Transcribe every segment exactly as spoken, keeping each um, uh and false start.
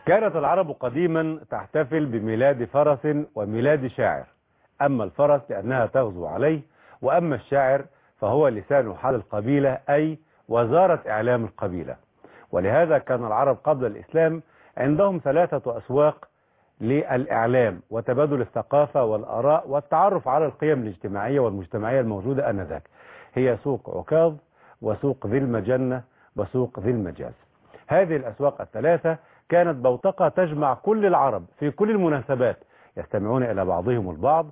كانت العرب قديما تحتفل بميلاد فرس وميلاد شاعر، أما الفرس لأنها تغزو عليه، وأما الشاعر فهو لسان حال القبيلة أي وزارة إعلام القبيلة. ولهذا كان العرب قبل الإسلام عندهم ثلاثة أسواق للإعلام وتبادل الثقافة والآراء والتعرف على القيم الاجتماعية والمجتمعية الموجودة آنذاك، هي سوق عكاظ وسوق ذي المجنة وسوق ذي المجاز. هذه الأسواق الثلاثة كانت بوتقة تجمع كل العرب في كل المناسبات، يستمعون إلى بعضهم البعض،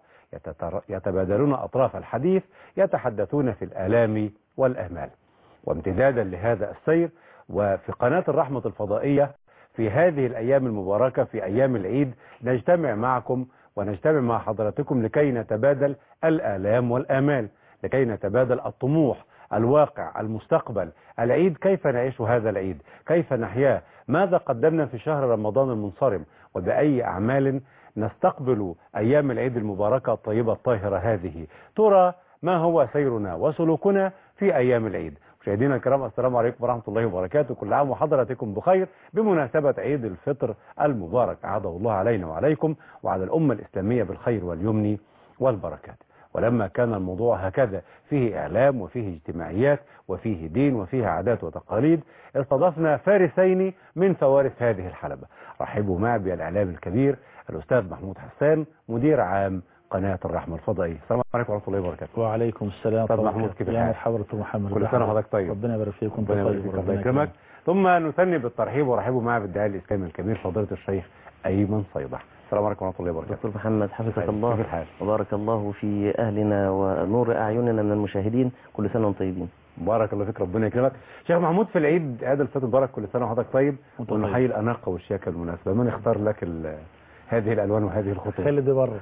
يتبادلون أطراف الحديث، يتحدثون في الآلام والأمال. وامتدادا لهذا السير وفي قناة الرحمة الفضائية في هذه الأيام المباركة في أيام العيد نجتمع معكم ونجتمع مع حضراتكم لكي نتبادل الآلام والآمال، لكي نتبادل الطموح، الواقع، المستقبل، العيد كيف نعيش هذا العيد، كيف نحياه، ماذا قدمنا في شهر رمضان المنصرم، وبأي أعمال نستقبل أيام العيد المباركة الطيبة الطاهرة هذه. ترى ما هو سيرنا وسلوكنا في أيام العيد. مشاهدينا الكرام، السلام عليكم ورحمة الله وبركاته، كل عام وحضراتكم بخير بمناسبة عيد الفطر المبارك، أعاده الله علينا وعليكم وعلى الأمة الإسلامية بالخير واليمن والبركات. ولما كان الموضوع هكذا فيه إعلام وفيه اجتماعيات وفيه دين وفيه عادات وتقاليد، استضفنا فارسين من فوارس هذه الحلبة. رحبوا معي بالإعلام الكبير الأستاذ محمود حسان، مدير عام قناة الرحمة الفضائية. السلام عليكم ورحمة الله وبركاته. وعليكم السلام. أستاذ محمود كيف الحال؟ يا مرحبا محمد، كل سنة وحضرتك طيب. ربنا يبارك فيك وانت طيب وربنا يكرمك. ثم نثني بالترحيب ورحبوا معي بالداعي الإسلامي الكبير فضيلة الشيخ أيمن صيدح. السلام عليكم ورحمة الله وبركاته. دكتور محمد حفظك الله الحال؟ وبارك الله في أهلنا ونور أعيننا من المشاهدين، كل سنة وانتم طيبين. بارك الله فيك، ربنا يكرمك. شيخ محمود، في العيد عيد الفطر المبارك كل سنة وحضرتك طيب، ونحيي الأناقة والشياكة المناسبة. من اختار لك هذه الألوان وهذه الخطوط؟ خلي دي بره.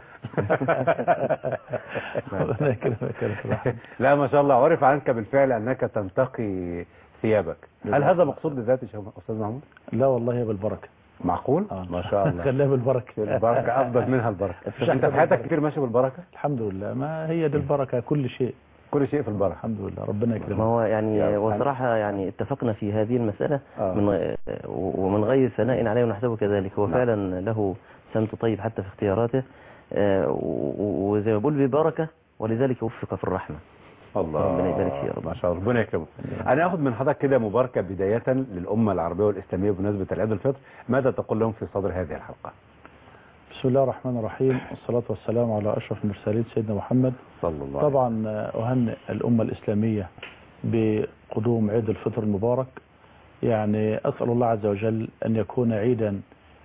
لا ما شاء الله، عرف عنك بالفعل أنك تنتقي ثيابك. هل هذا مقصود بذاته يا أستاذ محمود؟ لا والله هي بالبركة. معقول؟ آه. ما شاء الله. خليها بالبركة. البركة أفضل منها البركة. أنت في حياتك كتير ماشي بالبركة؟ الحمد لله، ما هي دي البركة، كل شيء كل شيء في البركة. الحمد لله، ربنا يكرمك. ما هو يعني وصراحة يعني اتفقنا في هذه المسألة آه. من ومن غير ثناء عليه ونحسبه كذلك، هو نعم. فعلا له سمت طيب حتى في اختياراته، وزي ما بقول ببركة، ولذلك وفق في الرحمة. الله، ربنا يبارك فيه يا رب. ما شاء الله، ربنا يكرمك. انا اخذ من حضرتك كده مباركة بداية للأمة العربية والإسلامية بمناسبة العيد الفطر، ماذا تقول لهم في صدر هذه الحلقة؟ بسم الله الرحمن الرحيم، والصلاة والسلام على أشرف المرسلين سيدنا محمد صلى الله عليه وسلم. طبعا أهنئ الأمة الإسلامية بقدوم عيد الفطر المبارك، يعني أسأل الله عز وجل أن يكون عيدا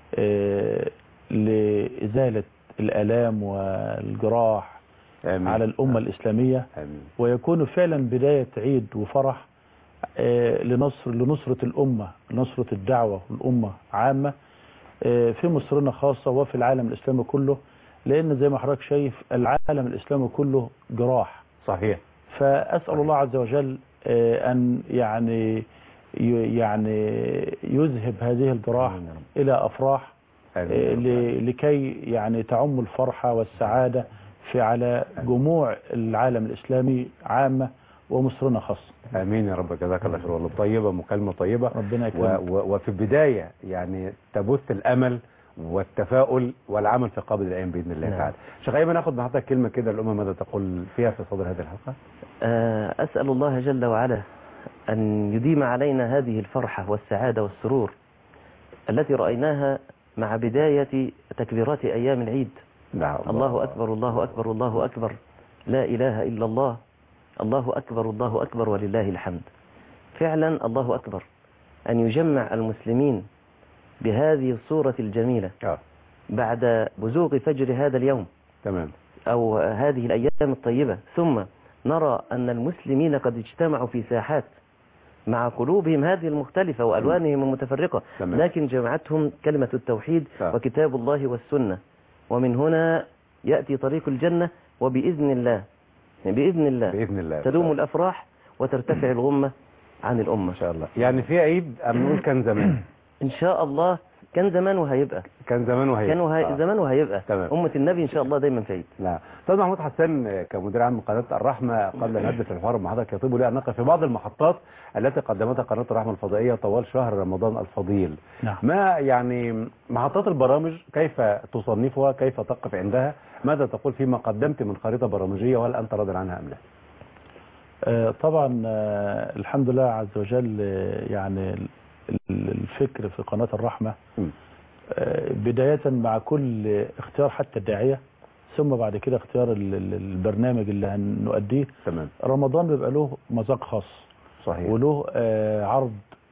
لإزالة الآلام والجراح آمين. على الأمة الإسلامية آمين. ويكون فعلا بداية عيد وفرح لنصر لنصرة الأمة، لنصرة الدعوة والأمة عامة في مصرنا خاصة وفي العالم الإسلامي كله، لأن زي ما حضرتك شايف العالم الإسلامي كله جراح. صحيح. فأسأل صحيح. الله عز وجل أن يعني يعني يذهب هذه الجراح آمين. إلى أفراح آمين. لكي يعني تعم الفرحة والسعادة في على جموع العالم الإسلامي عامة ومصرنا خاصة. امين يا رب، جزاك الله خير. والله طيبه، مكالمه طيبه، ربنا يكرمك. وفي البدايه يعني تبث الامل والتفاؤل والعمل في قابل الايام باذن الله نعم. تعالى. شيخ ايمن، ناخذ مع حضرتك كلمه كده الامه ماذا تقول فيها في صدر هذه الحلقه؟ اسال الله جل وعلا ان يديم علينا هذه الفرحه والسعاده والسرور التي رايناها مع بدايه تكبيرات ايام العيد. نعم. الله اكبر الله اكبر الله اكبر، لا اله الا الله، الله أكبر الله أكبر ولله الحمد. فعلا الله أكبر أن يجمع المسلمين بهذه الصورة الجميلة آه. بعد بزوغ فجر هذا اليوم تمام. أو هذه الأيام الطيبة، ثم نرى أن المسلمين قد اجتمعوا في ساحات مع قلوبهم هذه المختلفة وألوانهم المتفرقة، تمام. لكن جمعتهم كلمة التوحيد آه. وكتاب الله والسنة، ومن هنا يأتي طريق الجنة، وبإذن الله بإذن الله بإذن الله تدوم الأفراح وترتفع الغمة عن الأمة إن شاء الله. يعني في عيد أم نقول كان زمان إن شاء الله كان زمان وهيبقى كان زمان وهيبقى كان وهي... آه. زمان وهيبقى تمام. أمة النبي إن شاء الله دايما في عيد. نعم. أستاذ محمود حسان كمدير عام قناة الرحمة، قبل أن نبدأ في الحوار مع حضرتك يطيب لي أن نقف في بعض المحطات التي قدمتها قناة الرحمة الفضائية طوال شهر رمضان الفضيل. نعم. ما يعني محطات البرامج كيف تصنفها، كيف تقف عندها، ماذا تقول فيما قدمت من خريطة برامجية، وهل أنت راضي عنها أم لا؟ آه طبعا آه الحمد لله عز وجل. آه يعني الفكر في قناة الرحمة آه بداية مع كل اختيار حتى الداعية، ثم بعد كده اختيار البرنامج اللي هنؤديه. تمام. رمضان بيبقى له مذاق خاص. صحيح. وله آه عرض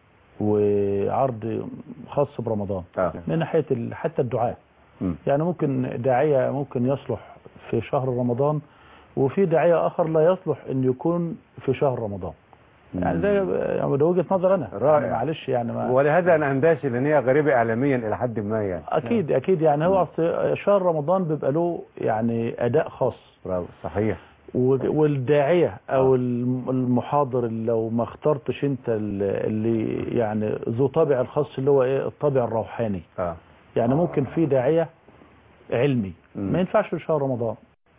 وعرض خاص برمضان آه. من ناحية حتى الدعاء. م. يعني ممكن داعية ممكن يصلح في شهر رمضان، وفي داعية آخر لا يصلح أن يكون في شهر رمضان. يعني ده يعني ده وجهة نظر أنا. رائع. يعني معلش يعني ما ولهذا أنا أندهش لأن هي غريبة إعلاميا إلى حد ما يعني. أكيد أكيد يعني هو شهر رمضان بيبقى له يعني أداء خاص. صحيح. والداعية أو المحاضر اللي لو ما اخترتش أنت اللي يعني ذو طابع الخاص اللي هو إيه الطابع الروحاني. آه. يعني ممكن في داعية علمي م. ما ينفعش في شهر رمضان.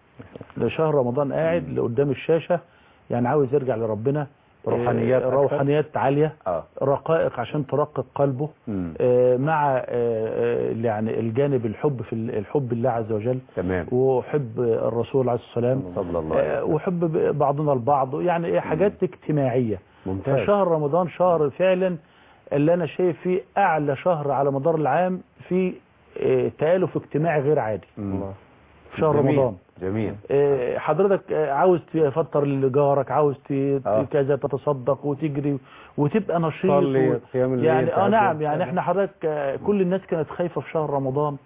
ده شهر رمضان قاعد اللي قدام الشاشة يعني عاوز يرجع لربنا، روحانيات آه روحانيات عالية. آه. رقائق عشان ترقق قلبه. آه مع آه يعني الجانب الحب في الحب الله عز وجل. تمام. وحب الرسول عليه الصلاة والسلام صلى الله عليه وسلم. آه وحب بعضنا البعض، يعني ايه حاجات مم. اجتماعية. ممتاز. فشهر رمضان شهر فعلا اللي انا شايف فيه اعلى شهر على مدار العام في آه تآلف اجتماعي غير عادي. مم. في شهر جميل. رمضان. جميل. حضرتك عاوز تفطر لجارك، عاوز آه. كذا تتصدق وتجري وتبقى نشيط تصلي قيام الليل. يعني اه نعم يعني احنا حضرتك كل الناس كانت خايفة في شهر رمضان،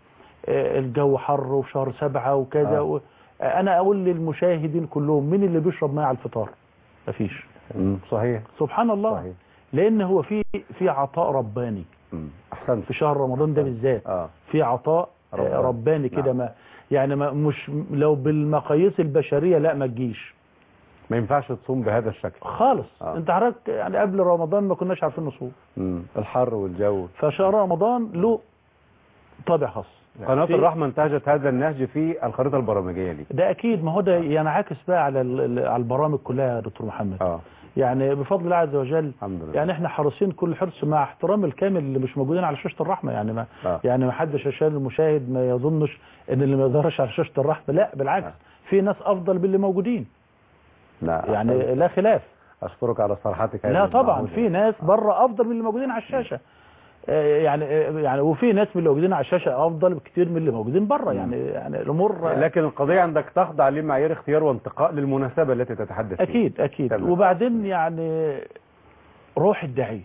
الجو حر وفي شهر سبعة وكذا. آه. و... انا اقول للمشاهدين كلهم مين اللي بيشرب ماء على الفطار؟ مفيش. صحيح. سبحان الله. صحيح. لان هو في في عطاء رباني. احسنت. في شهر رمضان ده بالذات آه. في عطاء رباني, رباني كده. نعم. ما يعني ما مش لو بالمقاييس البشرية لا ما تجيش، ما ينفعش تصوم بهذا الشكل خالص. آه. انت حضرتك يعني قبل رمضان ما كناش عارفين نصوم، الحر والجو. فشهر رمضان له طابع خاص. قناة الرحمة انتهجت هذا النهج في الخريطة البرامجية دي. ده اكيد، ما هو ده ينعكس بقى على على البرامج كلها يا دكتور محمد. اه يعني بفضل الله عز وجل. الحمد لله. يعني احنا حريصين كل حرص مع احترام الكامل اللي مش موجودين على شاشة الرحمة. يعني ما آه. يعني ما حدش عشان المشاهد ما يظنش ان اللي ما يظهرش على شاشة الرحمة، لا بالعكس. آه. في ناس افضل باللي موجودين. لا يعني أحسن. لا خلاف. اشكرك على صراحتك. لا طبعا في ناس بره افضل من اللي موجودين على الشاشة. يعني يعني وفي ناس من اللي موجودين على الشاشه افضل بكتير من اللي موجودين بره. يعني يعني الامور، لكن القضيه عندك تخضع لمعايير اختيار وانتقاء للمناسبه التي تتحدث فيها. اكيد اكيد. تمام. وبعدين يعني روح الداعيه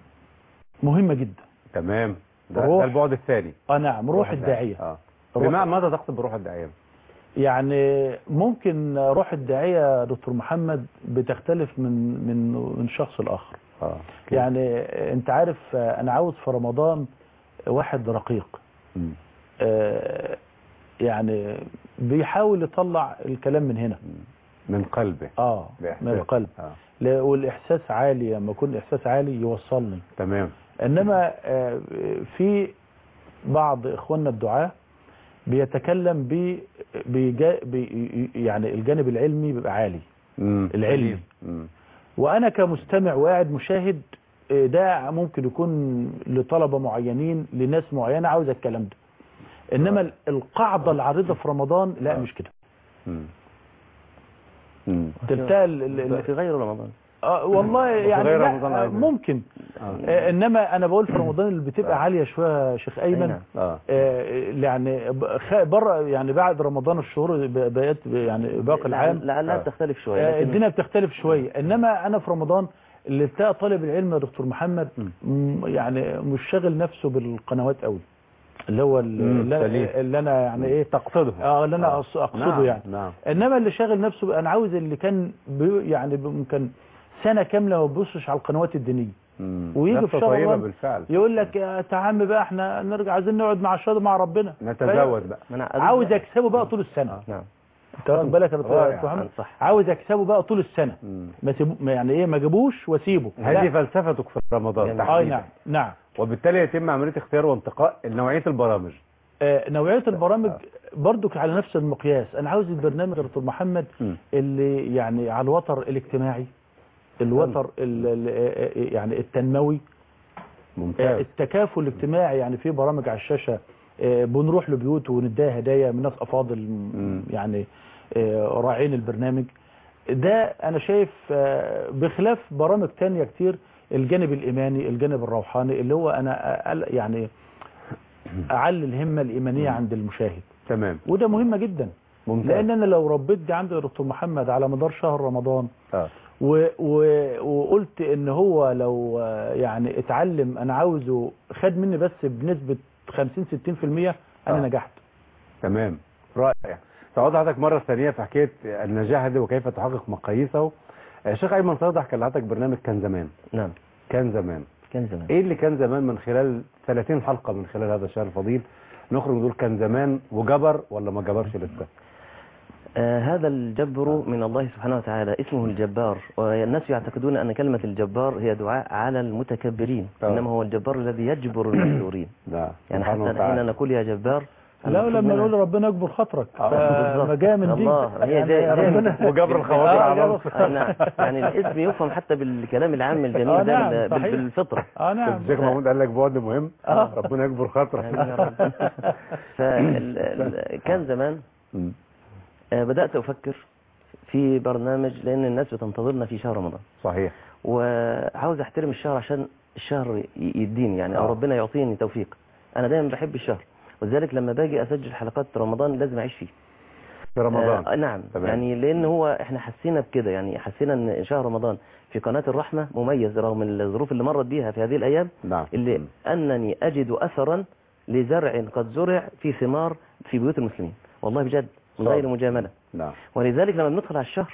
مهمه جدا. تمام. ده, ده البعد الثاني. اه نعم روح, روح الداعيه. اه بمعنى ماذا تقصد بروح الداعيه؟ يعني ممكن روح الداعيه دكتور محمد بتختلف من من من شخص لاخر. اه يعني انت عارف انا عاوز في رمضان واحد رقيق. م. آه يعني بيحاول يطلع الكلام من هنا من قلبه. اه بإحساس. من القلب. آه. والاحساس عالي، لما يكون الاحساس عالي يوصلني. تمام. انما آه في بعض اخواننا الدعاة بيتكلم ب بي يعني الجانب العلمي بيبقى عالي. م. العلمي. م. وانا كمستمع وقاعد مشاهد ده ممكن يكون لطلبة معينين لناس معينة عاوز الكلام ده. انما آه. القاعدة العريضة في رمضان لا آه. مش كده. تلتقى في غير رمضان. اه والله يعني لا ممكن. آه. انما انا بقول في رمضان اللي بتبقى آه. عالية شوية يا شيخ ايمن. آه. آه يعني بره يعني بعد رمضان الشهور بقيت يعني باقي العام لعلها آه. بتختلف شوية. آه الدنيا بتختلف شوية. انما انا في رمضان اللي بتاع طالب العلم يا دكتور محمد يعني مش شاغل نفسه بالقنوات قوي، اللي هو اللي, اللي انا يعني ايه تقصده. اه اللي انا آه. اقصده. نعم. يعني نعم. انما اللي شاغل نفسه انا عاوز اللي كان يعني ممكن سنه كامله ما بيبصش على القنوات الدينيه ويجي في شهر بالفعل يقول لك يا عم بقى احنا نرجع عايزين نقعد مع الشهر مع ربنا نتزود بقى. عاوز اكسبه بقى طول السنه. آه. نعم. انت واخد بالك يا دكتور محمد؟ عاوز اكسبه بقى طول السنه، ما سيبو يعني ايه ما جابوش واسيبه. هذه فلسفتك في رمضان. اه نعم نعم. وبالتالي يتم عمليه اختيار وانتقاء نوعيه البرامج. آه نوعيه البرامج آه. برضك على نفس المقياس. انا عاوز البرنامج يا دكتور محمد م. اللي يعني على الوتر الاجتماعي، الوتر يعني التنموي، ممتاز. التكافل الاجتماعي. يعني في برامج على الشاشه بنروح لبيوت ونديها هدايا من ناس افاضل م. يعني راعين البرنامج ده. انا شايف بخلاف برامج تانية كتير الجانب الايماني، الجانب الروحاني، اللي هو انا يعني اعلي الهمه الايمانيه م. عند المشاهد. تمام. وده مهمه جدا. ممتاز. لان انا لو ربيت دي عند دكتور محمد على مدار شهر رمضان اه و و وقلت ان هو لو يعني اتعلم انا عاوزه خد مني بس بنسبه خمسين ستين في المية انا آه. نجحت. تمام، رائع. تعود حضرتك مره ثانيه في حكايه النجاح دي وكيف تحقق مقاييسه. الشيخ ايمن صادح كان لحضرتك برنامج كان زمان. نعم كان زمان. كان زمان. ايه اللي كان زمان من خلال ثلاثين حلقه من خلال هذا الشهر الفضيل نخرج نقول كان زمان وجبر ولا ما جبرش لسه؟ آه هذا الجبر من الله سبحانه وتعالى، اسمه الجبار، والناس يعتقدون أن كلمة الجبار هي دعاء على المتكبرين. أوه. إنما هو الجبار الذي يجبر المكسورين. يعني حتى حين نقول يا جبار لا لما نقول ربنا يجبر خاطرك مجامل دي الله هي زي ربنا وجبر الخواطر على نعم. يعني الاسم يفهم حتى بالكلام العام الجميل آه ده نعم بالفطرة. اه نعم. الشيخ محمود قال لك بعد مهم. آه. ربنا يجبر خاطرك. فكان زمان بدأت أفكر في برنامج لأن الناس بتنتظرنا في شهر رمضان. صحيح. وعاوز أحترم الشهر عشان الشهر يديني يعني أو ربنا يعطيني توفيق. أنا دايما بحب الشهر، ولذلك لما باجي أسجل حلقات رمضان لازم أعيش فيه في رمضان. آه نعم. تمام. يعني لأن هو إحنا حسينا بكده، يعني حسينا أن شهر رمضان في قناة الرحمة مميز رغم الظروف اللي مرت بيها في هذه الأيام. نعم. اللي أنني أجد أثرا لزرع قد زرع في ثمار في بيوت المسلمين، والله بجد من غير مجاملة. نعم. ولذلك لما بندخل على الشهر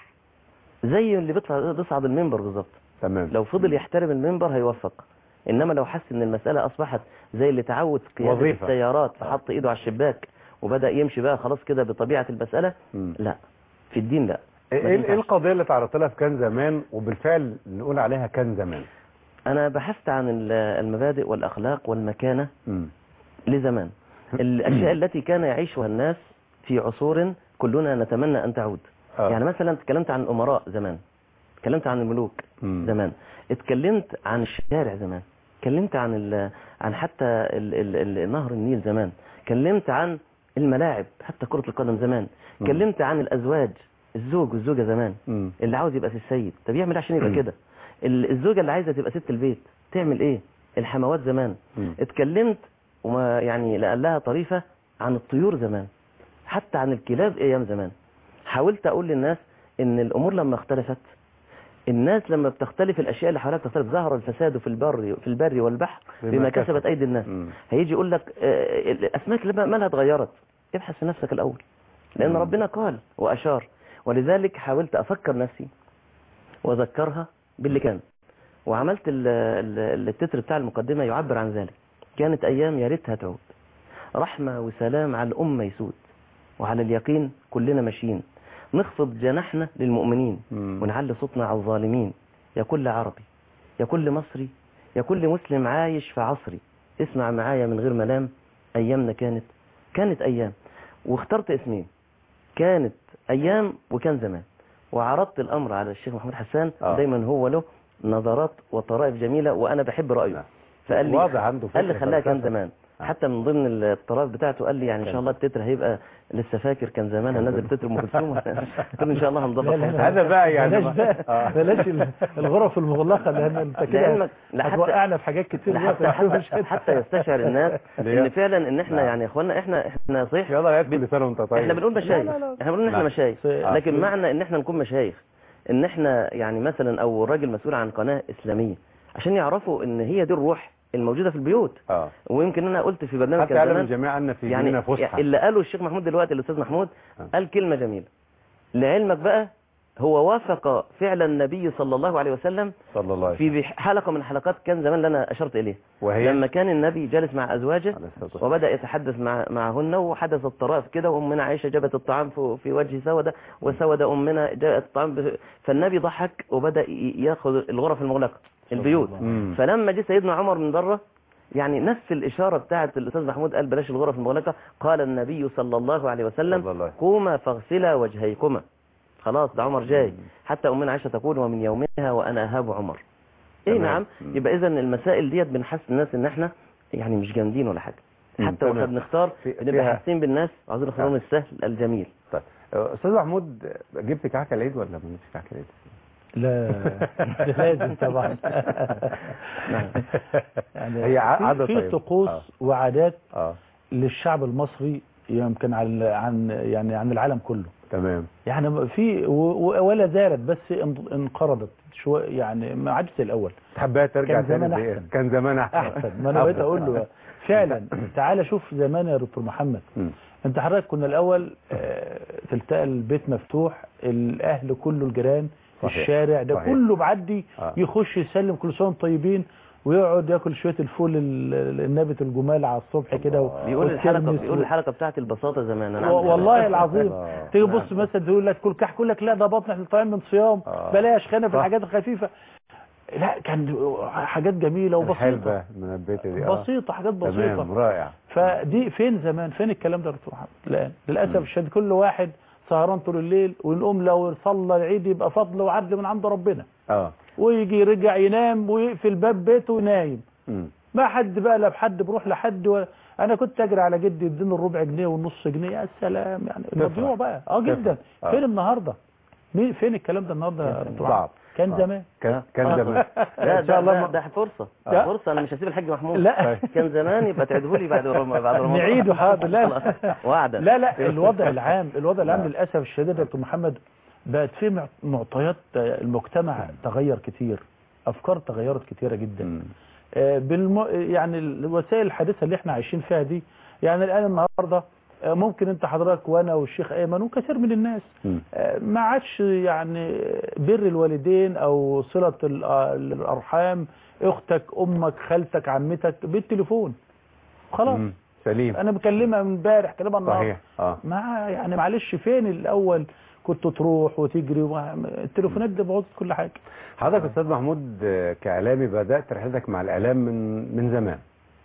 زي اللي بيطلع بيصعد المنبر بالظبط. تمام. لو فضل يحترم المنبر هيوفق، انما لو حس ان المسألة اصبحت زي اللي تعود قيادة السيارات فحط ايده على الشباك وبدأ يمشي بقى خلاص كده بطبيعة المسألة، م. لا في الدين لا. ايه القضية اللي تعرضت لها في كان زمان وبالفعل نقول عليها كان زمان؟ انا بحثت عن المبادئ والاخلاق والمكانة م. لزمان الاشياء التي كان يعيشها الناس في عصور كلنا نتمنى أن تعود. آه. يعني مثلا اتكلمت عن الأمراء زمان، اتكلمت عن الملوك م. زمان، اتكلمت عن الشارع زمان، اتكلمت عن ال... عن حتى ال... ال... ال... نهر النيل زمان، اتكلمت عن الملاعب حتى كرة القدم زمان، اتكلمت عن الأزواج، الزوج والزوجة زمان م. اللي عاوز يبقى في السيد طب يعمل عشان يبقى كده، الزوجة اللي عايزة تبقى ست البيت تعمل ايه، الحموات زمان م. اتكلمت وما يعني لقال لها طريفة عن الطيور زمان، حتى عن الكلاب ايام زمان. حاولت اقول للناس ان الامور لما اختلفت، الناس لما بتختلف الاشياء اللي حواليها بتختلف، ظهر الفساد في البر في البر والبحر بما كسبت ايدي الناس. م. هيجي يقول لك الاسماك اللي مالها اتغيرت، ابحث في نفسك الاول لان م. ربنا قال واشار. ولذلك حاولت افكر نفسي واذكرها باللي كان، وعملت التتر بتاع المقدمة يعبر عن ذلك. كانت ايام يا ريتها تعود، رحمة وسلام على الامة يسود، وعلى اليقين كلنا ماشيين، نخفض جناحنا للمؤمنين مم. ونعلي صوتنا على الظالمين. يا كل عربي، يا كل مصري، يا كل مسلم عايش في عصري، اسمع معايا من غير ملام، ايامنا كانت كانت ايام. واخترت اسمين، كانت ايام وكان زمان، وعرضت الامر على الشيخ محمود حسان. آه. دايما هو له نظرات وطرائف جميلة وانا بحب رايه، فقال لي واضح عنده قال لي خلاها كان زمان. حتى من ضمن الطرائف بتاعته قال لي يعني ان شاء الله التتر هيبقى لسه فاكر كان زمان هنزل تتر ام كلثوم ان شاء الله هنضبط. هذا بقى يعني بلاش بقى بلاش الغرف المغلقه لان انت كده هتوقعنا في حاجات كتير حتى, حتى, حتى يستشعر الناس ان فعلا ان احنا يعني يا اخوانا احنا احنا صحيح يلا يا كل سنه وانت طيب، احنا بنقول مشايخ، احنا بنقول ان احنا مشايخ، لكن معنى ان احنا نكون مشايخ ان احنا يعني مثلا او راجل مسؤول عن قناه اسلاميه عشان يعرفوا ان هي دي الروح الموجودة في البيوت. اه ويمكن انا قلت في برنامج حتى يعلم الجميع ان في يعني فسحه. اللي قاله الشيخ محمود دلوقتي الاستاذ محمود آه. قال كلمة جميلة، لعلمك بقى هو وافق فعل النبي صلى الله عليه وسلم صلى الله عليه وسلم في حلقة من حلقات كان زمان اللي أنا أشرت إليه، وهي لما كان النبي جالس مع أزواجه وبدأ يتحدث مع معهن، وحدث الطرائف كده، وأمنا عائشة جابت الطعام في وجه سودة، وسودة أمنا جاءت الطعام، فالنبي ضحك وبدأ يأخذ الغرف المغلقة البيوت. فلما جه سيدنا عمر من بره، يعني نفس الإشارة بتاعت الأستاذ محمود قال بلاش الغرف المغلقة، قال النبي صلى الله عليه وسلم قوما فاغسلا وجهيكما. خلاص ده عمر جاي. حتى أمنا عائشة تقول ومن يومها وأنا أهاب عمر. إيه نعم. يبقى إذن المسائل ديت بنحس الناس إن إحنا يعني مش جامدين ولا حاجة، حتى وإحنا بنختار بنبقى حاسين بالناس عاوزين نختارهم السهل الجميل. طيب أستاذ محمود، جبت كعكة العيد ولا ما جبتش كعكة العيد؟ لا لازم طبعا. يعني هي عادة في طقوس آه. وعادات آه. للشعب المصري يمكن عن عن يعني عن العالم كله. تمام. يعني في ولا زالت بس انقرضت شويه، يعني ما عادش الاول. تحبها ترجع كان زمان احسن. كان زمان احسن. احسن. ما انا بقيت اقول له فعلا تعالى شوف زمان يا دكتور محمد. م. انت حضرتك كنا الاول آه تلتقى البيت مفتوح، الاهل كله الجيران في الشارع ده صحيح. كله بعدي آه. يخش يسلم كل سنه طيبين، ويقعد ياكل شويه الفول النابت الجمال على الصبح كده. بيقول الحلقه بيقول الحلقه بتاعت البساطه زمان. انا والله العظيم تيجي تبص مثلا تقول لك كل كحك، يقول لك لا ده بطن احنا طالعين من صيام آه. بلاش، خلينا في الحاجات الخفيفه. لا كان حاجات جميله وبسيطه من البيت دي بسيطه، حاجات بسيطه تمام رائع. فدي فين زمان؟ فين الكلام ده يا دكتور محمد؟ الان للاسف الشديد كل واحد سهران طول الليل، ونقوم لو صلى العيد يبقى فضل وعدل من عند ربنا اه ويجي يرجع ينام ويقفل باب بيته ونايم. م. ما حد بقى لا بحد بروح لحد ولا. انا كنت اجري على جدي يديني الربع جنيه والنص جنيه، يا سلام يعني الموضوع بقى اه جدا. آه. فين النهارده؟ مين فين الكلام ده النهارده؟ صعب. كان آه. زمان كان كان زمان. لا ان شاء الله ده فرصه آه. فرصه. انا مش هسيب الحاج محمود. لا كان زمان يبقى تعيده لي بعد رمضان بعد رمضان نعيده حاضر. لا وعدا. لا لا الوضع العام الوضع العام للاسف الشديد يا دكتور محمد بقت في معطيات، المجتمع تغير كتير، افكار تغيرت كتيره جدا. آه بالم... يعني الوسائل الحديثه اللي احنا عايشين فيها دي، يعني الان النهارده ممكن انت حضرتك وانا والشيخ ايمن وكثير من الناس ما عادش يعني بر الوالدين او صله الارحام، اختك امك خالتك عمتك بالتليفون خلاص سليم. انا بكلمها من امبارح كلمها النهارده صحيح اه ما يعني معلش فين الاول كنت تروح وتجري، التليفونات دي بوظت كل حاجه. حضرتك استاذ محمود كاعلامي بدات رحلتك مع الاعلام من من زمان،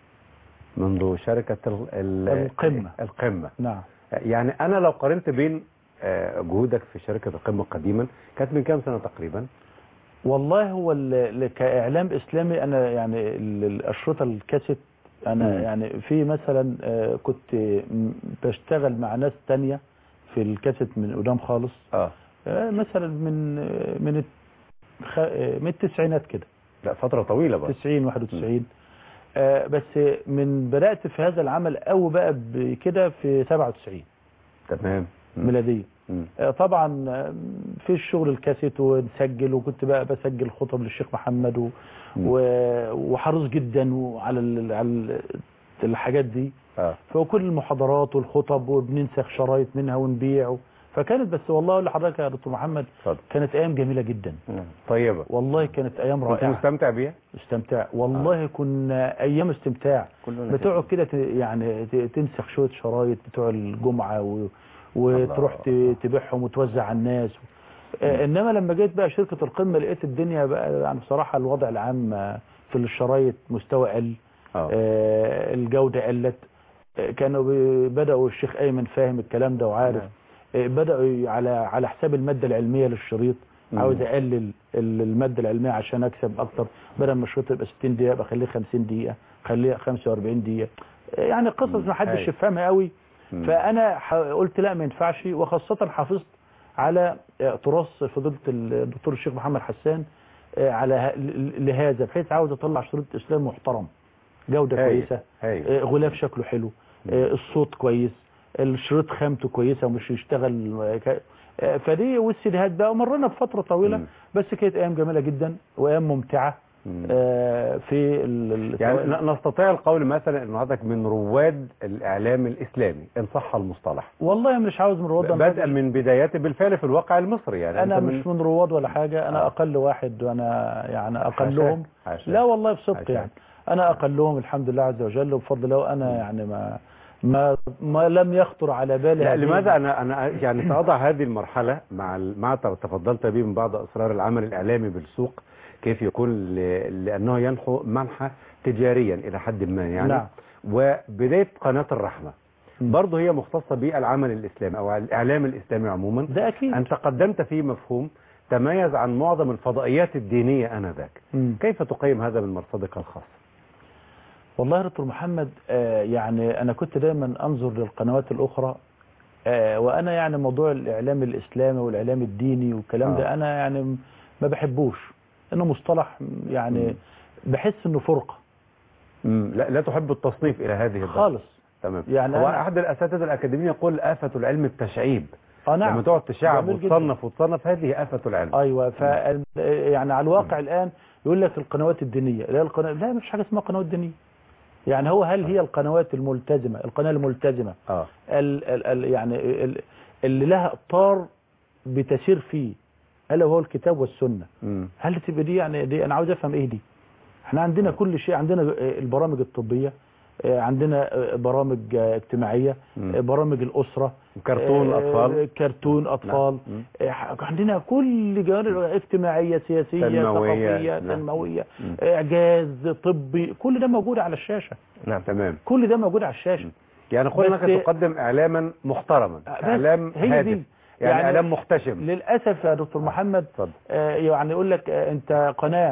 منذ شركة القمة القمة نعم. يعني أنا لو قارنت بين جهودك في شركة القمة قديما كانت من كام سنة تقريبا؟ والله هو كإعلام إسلامي أنا يعني الأشرطة الكاسيت أنا م. يعني في مثلا كنت بشتغل مع ناس تانية في الكاسيت من قدام خالص آه. مثلا من من من التسعينات كده. لا فترة طويلة بقى. تسعين واحد وتسعين آه بس من بدأت في هذا العمل أو بقى بكده في سبعة وتسعين تمام ميلادية. آه طبعا في الشغل الكاسيت ونسجل، وكنت بقى بسجل خطب للشيخ محمد و وحريص جدا على على الحاجات دي آه. فكل المحاضرات والخطب وبننسخ شرايط منها ونبيع، فكانت بس والله اقول لحضرتك يا دكتور محمد فضل. كانت ايام جميله جدا طيبه والله، كانت ايام رائعه. كنت مستمتع بيها؟ استمتع والله. آه. كنا ايام استمتاع، بتقعد كده يعني تنسخ شويه شرايط بتوع الجمعه و... وتروح تبيعهم وتوزع على الناس. آه انما لما جيت بقى شركه القمه لقيت الدنيا بقى يعني بصراحه الوضع العام في الشرايط مستوى قل. آه. آه الجوده قلت. آه كانوا بداوا الشيخ ايمن فاهم الكلام ده وعارف. آه. بدأوا على على حساب المادة العلمية للشريط، عاوز اقلل المادة العلمية عشان اكسب اكتر، بدل ما الشريط يبقى ستين دقيقة بخليه خمسين دقيقة، خليه خمسة وأربعين دقيقة. يعني قصص ما حدش يفهمها قوي. فانا قلت لا ما ينفعش، وخاصة حافظت على تراث فضيلة الدكتور الشيخ محمد حسان على لهذا، بحيث عاوز اطلع شريط اسلام محترم، جودة هي. كويسة هي. غلاف شكله حلو، الصوت كويس، الشريط خامته كويسه ومش يشتغل فدي والسيديهات بقى. مرنا بفتره طويله م. بس كانت ايام جميله جدا وايام ممتعه آه في يعني نستطيع القول مثلا ان حضرتك من رواد الاعلام الاسلامي ان صح المصطلح؟ والله مش عاوز من رواد، بدءا من بداياته بالفعل في الواقع المصري. يعني انا مش من... من رواد ولا حاجه، انا آه. اقل واحد، وانا يعني اقلهم. حاشا. لا والله بصدق، يعني انا اقلهم الحمد لله عز وجل وبفضل الله. انا يعني ما ما ما لم يخطر على بالي. لا لماذا انا انا يعني ساضع هذه المرحله مع مع تفضلت به من بعض اسرار العمل الاعلامي بالسوق، كيف يكون لانه ينحو منحى تجاريا الى حد ما يعني. نعم. وبدايه قناه الرحمه برضه هي مختصه بالعمل الاسلامي او الاعلام الاسلامي عموما. ده اكيد. انت قدمت فيه مفهوم تميز عن معظم الفضائيات الدينيه انذاك. كيف تقيم هذا من مرصدك الخاص؟ والله يا دكتور محمد، آه يعني انا كنت دايما انظر للقنوات الاخرى، آه وانا يعني موضوع الاعلام الاسلامي والاعلام الديني والكلام آه. ده انا يعني ما بحبوش، انه مصطلح يعني مم. بحس انه فرقه. مم. لا, لا تحب التصنيف الى هذه الدرجه خالص. تمام. يعني هو احد الاساتذه الاكاديميين يقول آفة العلم التشعيب. اه نعم. لما تقعد تشعب وتصنف وتصنف هذه آفة العلم. ايوه. ف يعني على الواقع مم. الان يقول لك القنوات الدينيه، لا القناه لا مفيش حاجه اسمها قنوات دينيه. يعني هو هل هي القنوات الملتزمه، القناه الملتزمه اه ال ال ال يعني ال اللي لها اطار بتسير فيه الا وهو الكتاب والسنه. مم. هل تبقى دي يعني دي انا عاوز افهم ايه دي؟ احنا عندنا كل شيء، عندنا البرامج الطبيه، عندنا برامج اجتماعيه، مم. برامج الاسره، كرتون اطفال، كرتون اطفال، عندنا كل جوانب اجتماعيه سياسيه ثقافيه تنمويه، اعجاز طبي، كل ده موجود على الشاشه. نعم تمام. كل ده موجود على الشاشه. مم. يعني قلنا انك تقدم اعلاما محترما، اعلام هادف، يعني, يعني اعلام محتشم. للاسف يا دكتور محمد آه يعني يقول لك آه انت قناه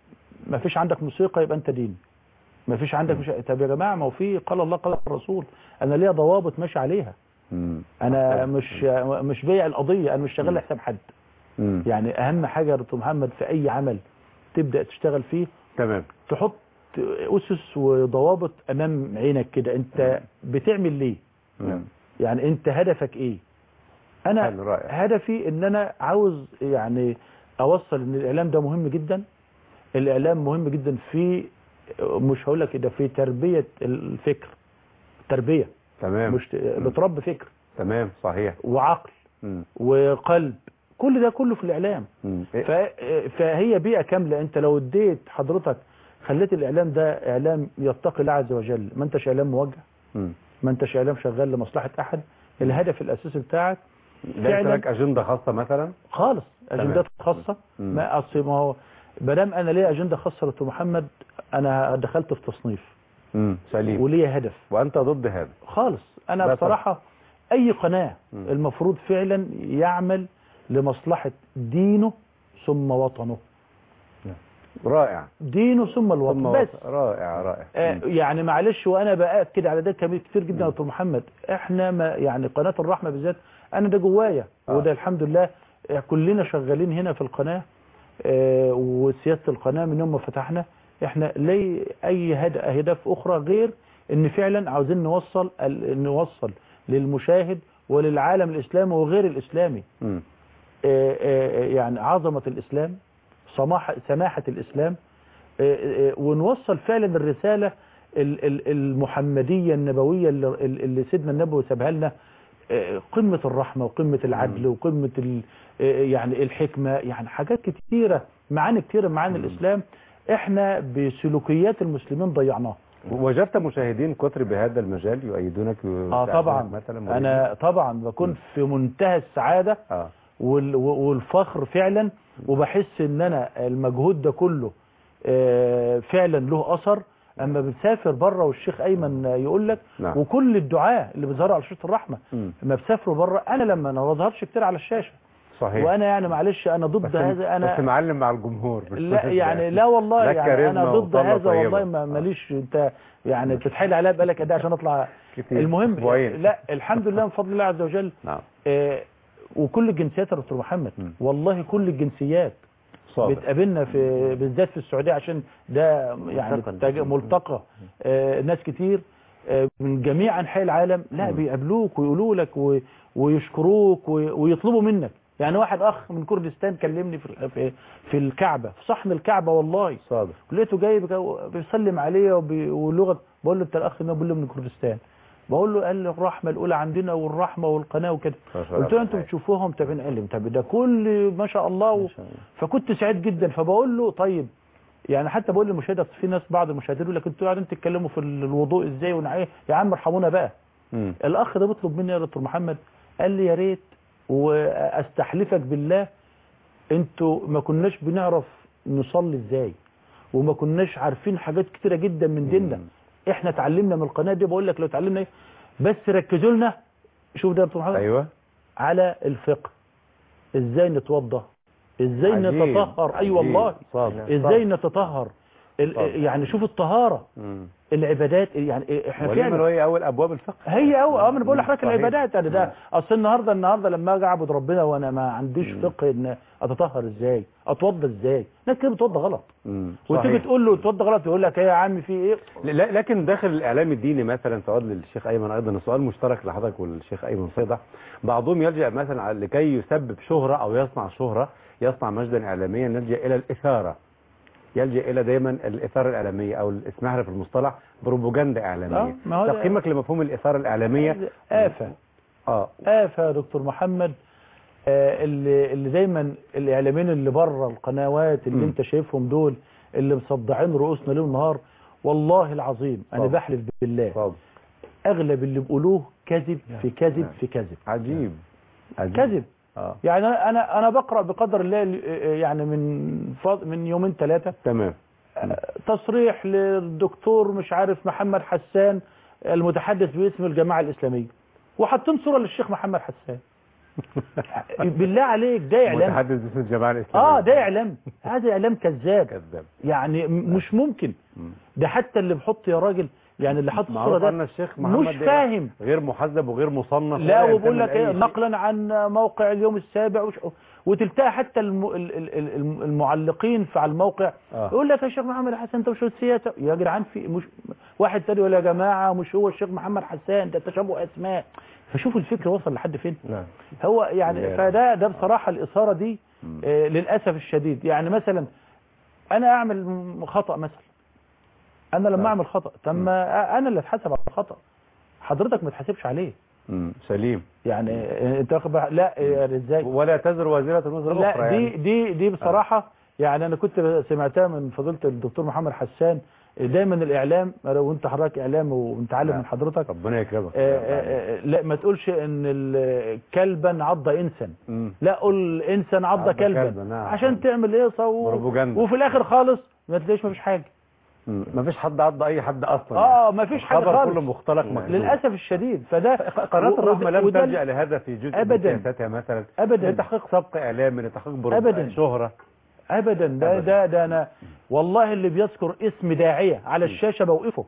ما فيش عندك موسيقى يبقى انت دين، ما فيش عندك مش... طب يا جماعه ما هو في قال الله قال الرسول، انا ليا ضوابط ماشي عليها. مم. انا مش مش بيع القضيه، انا مش شغال لحساب حد. مم. يعني اهم حاجه يا دكتور محمد في اي عمل تبدا تشتغل فيه تمام تحط اسس وضوابط امام عينك كده، انت مم. بتعمل ليه؟ مم. يعني انت هدفك ايه؟ انا هدفي ان انا عاوز يعني اوصل ان الاعلام ده مهم جدا، الاعلام مهم جدا في مش هقول لك ده في تربيه الفكر، تربيه تمام مش بتربي فكر تمام صحيح وعقل م. وقلب، كل ده كله في الاعلام. ف... فهي بيئه كامله. انت لو اديت حضرتك خليت الاعلام ده اعلام يتقي الله عز وجل، ما انتش اعلام موجه، م. ما انتش اعلام شغال لمصلحه احد، م. الهدف الاساسي بتاعك ليس لك اجنده خاصه مثلا خالص، اجندات خاصه. م. ما اصل ما هو بدام انا ليا اجنده خاصه دكتور محمد انا دخلت في تصنيف امم سليم وليا هدف، وانت ضد هذا خالص. انا بصراحه اي قناه مم. المفروض فعلا يعمل لمصلحه دينه ثم وطنه. رائع. دينه ثم الوطن ثم بس. رائع رائع. آه يعني معلش، وانا باكد على ده كتير جدا يا دكتور محمد، احنا ما يعني قناه الرحمه بالذات انا ده جوايا آه. وده الحمد لله كلنا شغالين هنا في القناه آه وسياده القناه من يوم ما فتحنا احنا لي اي اهداف اخرى غير ان فعلا عاوزين نوصل نوصل للمشاهد وللعالم الاسلامي وغير الاسلامي م. آآ آآ يعني عظمه الاسلام، سماحه سماحه الاسلام، آآ ونوصل فعلا الرساله المحمديه النبويه اللي, اللي سيدنا النبي سابها لنا، قمه الرحمه وقمه العدل م. وقمه يعني الحكمه، يعني حاجات كتيره، معاني كتيره معاني م. الاسلام احنا بسلوكيات المسلمين ضيعناها. وجدت مشاهدين كتر بهذا المجال يؤيدونك اه طبعا مثلا؟ انا طبعا بكون م. في منتهى السعاده آه. والفخر فعلا، وبحس ان انا المجهود ده كله آه فعلا له اثر. اما بنسافر بره والشيخ ايمن يقول لك نعم. وكل الدعاة اللي بيظهروا على شاشه الرحمه لما بيسافروا بره، انا لما انا ما بظهرش كتير على الشاشه صحيح. وانا يعني معلش انا ضد هذا، انا بس معلم مع الجمهور لا يعني لا والله يعني انا ضد هذا والله ما ماليش. انت يعني بتتحايل عليا بقالك قد ايه عشان اطلع كتير. المهم أسبوعين. لا الحمد لله من فضل الله عز وجل نعم. آه وكل الجنسيات يا دكتور محمد م. والله كل الجنسيات صابر. بتقابلنا في بالذات في السعوديه عشان ده يعني ملتقى آه ناس كتير آه من جميع انحاء العالم لا م. بيقابلوك ويقولوا لك ويشكروك ويطلبوا منك يعني واحد اخ من كردستان كلمني في في, في الكعبه، في صحن الكعبه والله صادق، لقيته جاي بيسلم عليا ولغه، بقول له انت الاخ ده؟ بيقول له من كردستان. بقول له، قال لي الرحمه الاولى عندنا والرحمه والقناه وكده. قلت له انتوا بتشوفوها ومتابعين؟ قال لي متابع، ده كل ما شاء الله و... فكنت سعيد جدا. فبقول له طيب يعني حتى بقول للمشاهد، في ناس بعض المشاهدين يقول لك انتوا قاعدين تتكلموا في الوضوء ازاي ونعيه، يا عم ارحمونا بقى. م. الاخ ده بيطلب مني يا دكتور محمد، قال لي يا ريت واستحلفك بالله انتوا ما كناش بنعرف نصلي ازاي، وما كناش عارفين حاجات كتيره جدا من ديننا. احنا اتعلمنا من القناه دي، بقول لك لو اتعلمنا ايه بس ركزوا لنا. شوف ده يا دكتور محمد، ايوه، على الفقه، ازاي نتوضى، ازاي عجيب. نتطهر، اي أيوة والله ازاي نتطهر، يعني شوف الطهاره، مم. العبادات، يعني احنا فعلا هي اول ابواب الفقه، هي اول اه انا بقول لحضرتك العبادات. يعني ده اصل النهارده النهارده لما اجي اعبد ربنا وانا ما عنديش مم. فقه ان اتطهر ازاي، اتوضى ازاي، ناس كده بتوضى غلط، وتيجي تقول له اتوضى غلط يقول لك ايه يا عم في ايه. لا لكن داخل الاعلام الديني مثلا، سؤال للشيخ ايمن ايضا، سؤال مشترك لحضرتك والشيخ ايمن صيدح، بعضهم يلجا مثلا لكي يسبب شهره او يصنع شهره، يصنع مجدا اعلاميا، يلجا الى الاثاره، يلجأ إلى دايما الإثارة الإعلامية، أو اسمها في المصطلح بروباجندا إعلامية. تقييمك لمفهوم الإثارة الإعلامية؟ آفة اه آفة يا دكتور محمد. آه اللي, اللي دايما الإعلاميين اللي بره القنوات اللي م. انت شايفهم دول اللي مصدعين رؤوسنا ليل ونهار، والله العظيم أنا طب. بحلف بالله طب. أغلب اللي بيقولوه كذب في كذب في كذب. عجيب, عجيب. كذب. آه. يعني انا انا بقرا بقدر الله يعني من من يومين ثلاثه تمام تصريح للدكتور مش عارف محمد حسان المتحدث باسم الجماعه الاسلاميه، وحاطين صوره للشيخ محمد حسان. بالله عليك ده اعلام؟ متحدث باسم الجماعه الاسلاميه، اه ده اعلام؟ هذا اعلام كذاب كذاب يعني مش ممكن. ده حتى اللي بيحط يا راجل يعني اللي حط الصوره ده ان الشيخ محمد مش فاهم، غير محذب وغير مصنف، لا وبقول لك ايه نقلا عن موقع اليوم السابع وش... وتلتقى حتى الم... المعلقين في على الموقع آه. يقول لك يا شيخ محمد حسان انت مش سياسه يا جدعان، في مش واحد تاني يقول يا جماعه مش هو الشيخ محمد حسان، ده تشابه اسماء. فشوفوا الفكر وصل لحد فين. نعم. هو يعني فده ده بصراحه الاثاره دي آه للاسف الشديد. يعني مثلا انا اعمل خطا مثلا، انا لما اعمل خطا طب ما انا اللي اتحاسب على الخطا، حضرتك ما تحاسبش عليه. امم سليم. يعني انت واخد لا ازاي ولا تزر وازره وزر لا اخرى. دي يعني دي دي بصراحه آه. يعني انا كنت سمعتها من فضيله الدكتور محمد حسان، دايما الاعلام وانت حضرتك اعلام ومتعلم من حضرتك ربنا يكرمك لا ما تقولش ان كلبا عض انسا، لا قول انسان عض كلبا كلب. نعم. عشان تعمل ايه صو... وفي الاخر خالص ما تلاقيش ما فيش حاجه، ما فيش حد عض اي حد اصلا. اه ما فيش حاجه خالص، كله مختلق للاسف الشديد. فده قناه الرحمه لم تلجا لهذا في جزء من سياساتها مثلا ابدا، لتحقيق سبق اعلامي، لتحقيق بروباجندا شهره ابدا. ده ده ده انا والله اللي بيذكر اسم داعيه على الشاشه بوقفه،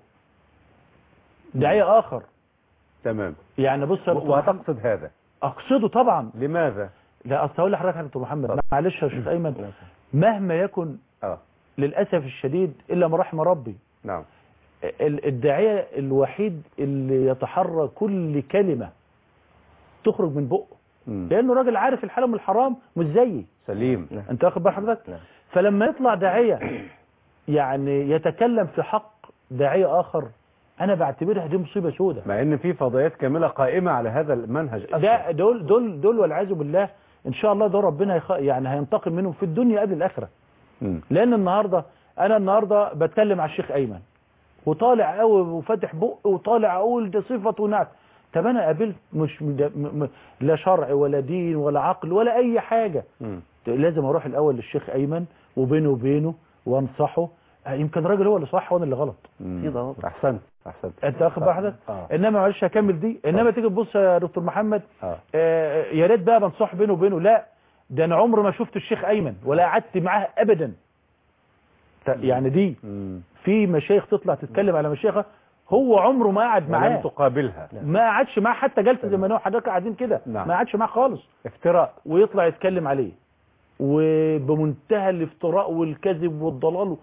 داعيه اخر. تمام. يعني بص وهتقصد هذا؟ اقصده طبعا. لماذا؟ لا اصل هقول لحضرتك يا دكتور محمد معلش يا شيخ ايمن، مهما يكن اه للاسف الشديد الا ما رحم ربي. نعم. الداعيه الوحيد اللي يتحرى كل كلمه تخرج من بقه، لانه راجل عارف الحلال من الحرام مش زيي. سليم. انت واخد بال حضرتك؟ فلما يطلع داعيه يعني يتكلم في حق داعيه اخر، انا بعتبرها دي مصيبه سوداء، مع ان في فضائيات كامله قائمه على هذا المنهج أصلاً. ده دول دول دول والعياذ بالله ان شاء الله ده ربنا يخ... يعني هينتقم منهم في الدنيا قبل الاخره. م. لان النهارده انا النهارده بتكلم على الشيخ ايمن وطالع قوي وفاتح بق وطالع اقول دي صفه ونعت. طب انا قابلت مش م... م... لا شرع ولا دين ولا عقل ولا اي حاجه. م. لازم اروح الاول للشيخ ايمن وبينه وبينه وانصحه، يمكن الراجل هو اللي صح وانا اللي غلط. كده احسنت احسنت. انت واخد بالك؟ آه. انما معلش هكمل دي، انما تيجي تبص يا دكتور محمد آه. آه يا ريت بقى بنصح بينه وبينه، لا ده انا عمري ما شفت الشيخ ايمن ولا قعدت معاه ابدا. يعني دي مم. في مشايخ تطلع تتكلم على مشايخه هو عمره ما قعد معاه، لم تقابلها، ما قعدش معاه حتى جلسه زي ما انا وحضرتك قاعدين كده، نعم. ما قعدش معاه خالص، افتراء، ويطلع يتكلم عليه وبمنتهى الافتراء والكذب والضلال.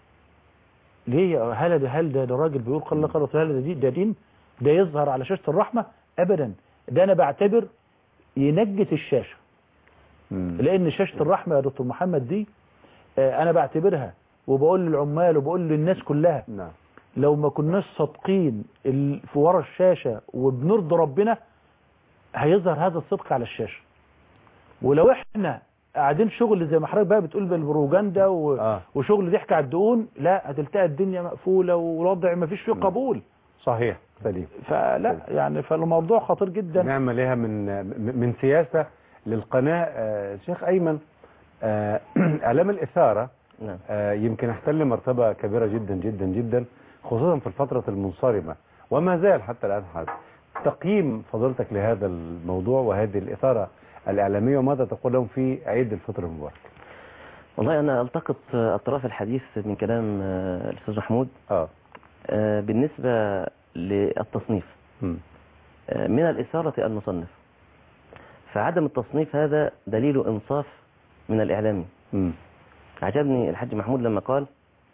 ليه؟ هل ده هل ده, ده راجل بيقول قال الله قال رسول الله، ده, ده دين؟ ده يظهر على شاشه الرحمه؟ ابدا. ده انا بعتبر ينجس الشاشه. مم. لان شاشة الرحمة يا دكتور محمد دي آه انا بعتبرها وبقول للعمال وبقول للناس كلها نعم. لو ما كناش صادقين في ورا الشاشة وبنرضي ربنا هيظهر هذا الصدق على الشاشة. ولو احنا قاعدين شغل زي ما حضرتك بقى بتقول بالبروباجندا و... آه. وشغل ضحك على الدقون، لا هتلتقى الدنيا مقفولة والوضع ما فيش فيه قبول. صحيح سليم. فلا يعني فالموضوع خطير جدا. نعمل لها من من سياسة للقناة. آه شيخ أيمن، آه إعلام الإثارة نعم. آه يمكن احتل مرتبة كبيرة جدا جدا جدا خصوصا في الفترة المنصرمة وما زال حتى الآن حاضر. تقييم فضيلتك لهذا الموضوع وهذه الإثارة الإعلامية وماذا تقول لهم في عيد الفطر المبارك؟ والله أنا ألتقط أطراف الحديث من كلام الأستاذ محمود. آه. آه بالنسبة للتصنيف م. آه من الإثارة المصنف، فعدم التصنيف هذا دليل إنصاف من الإعلامي. م. عجبني الحاج محمود لما قال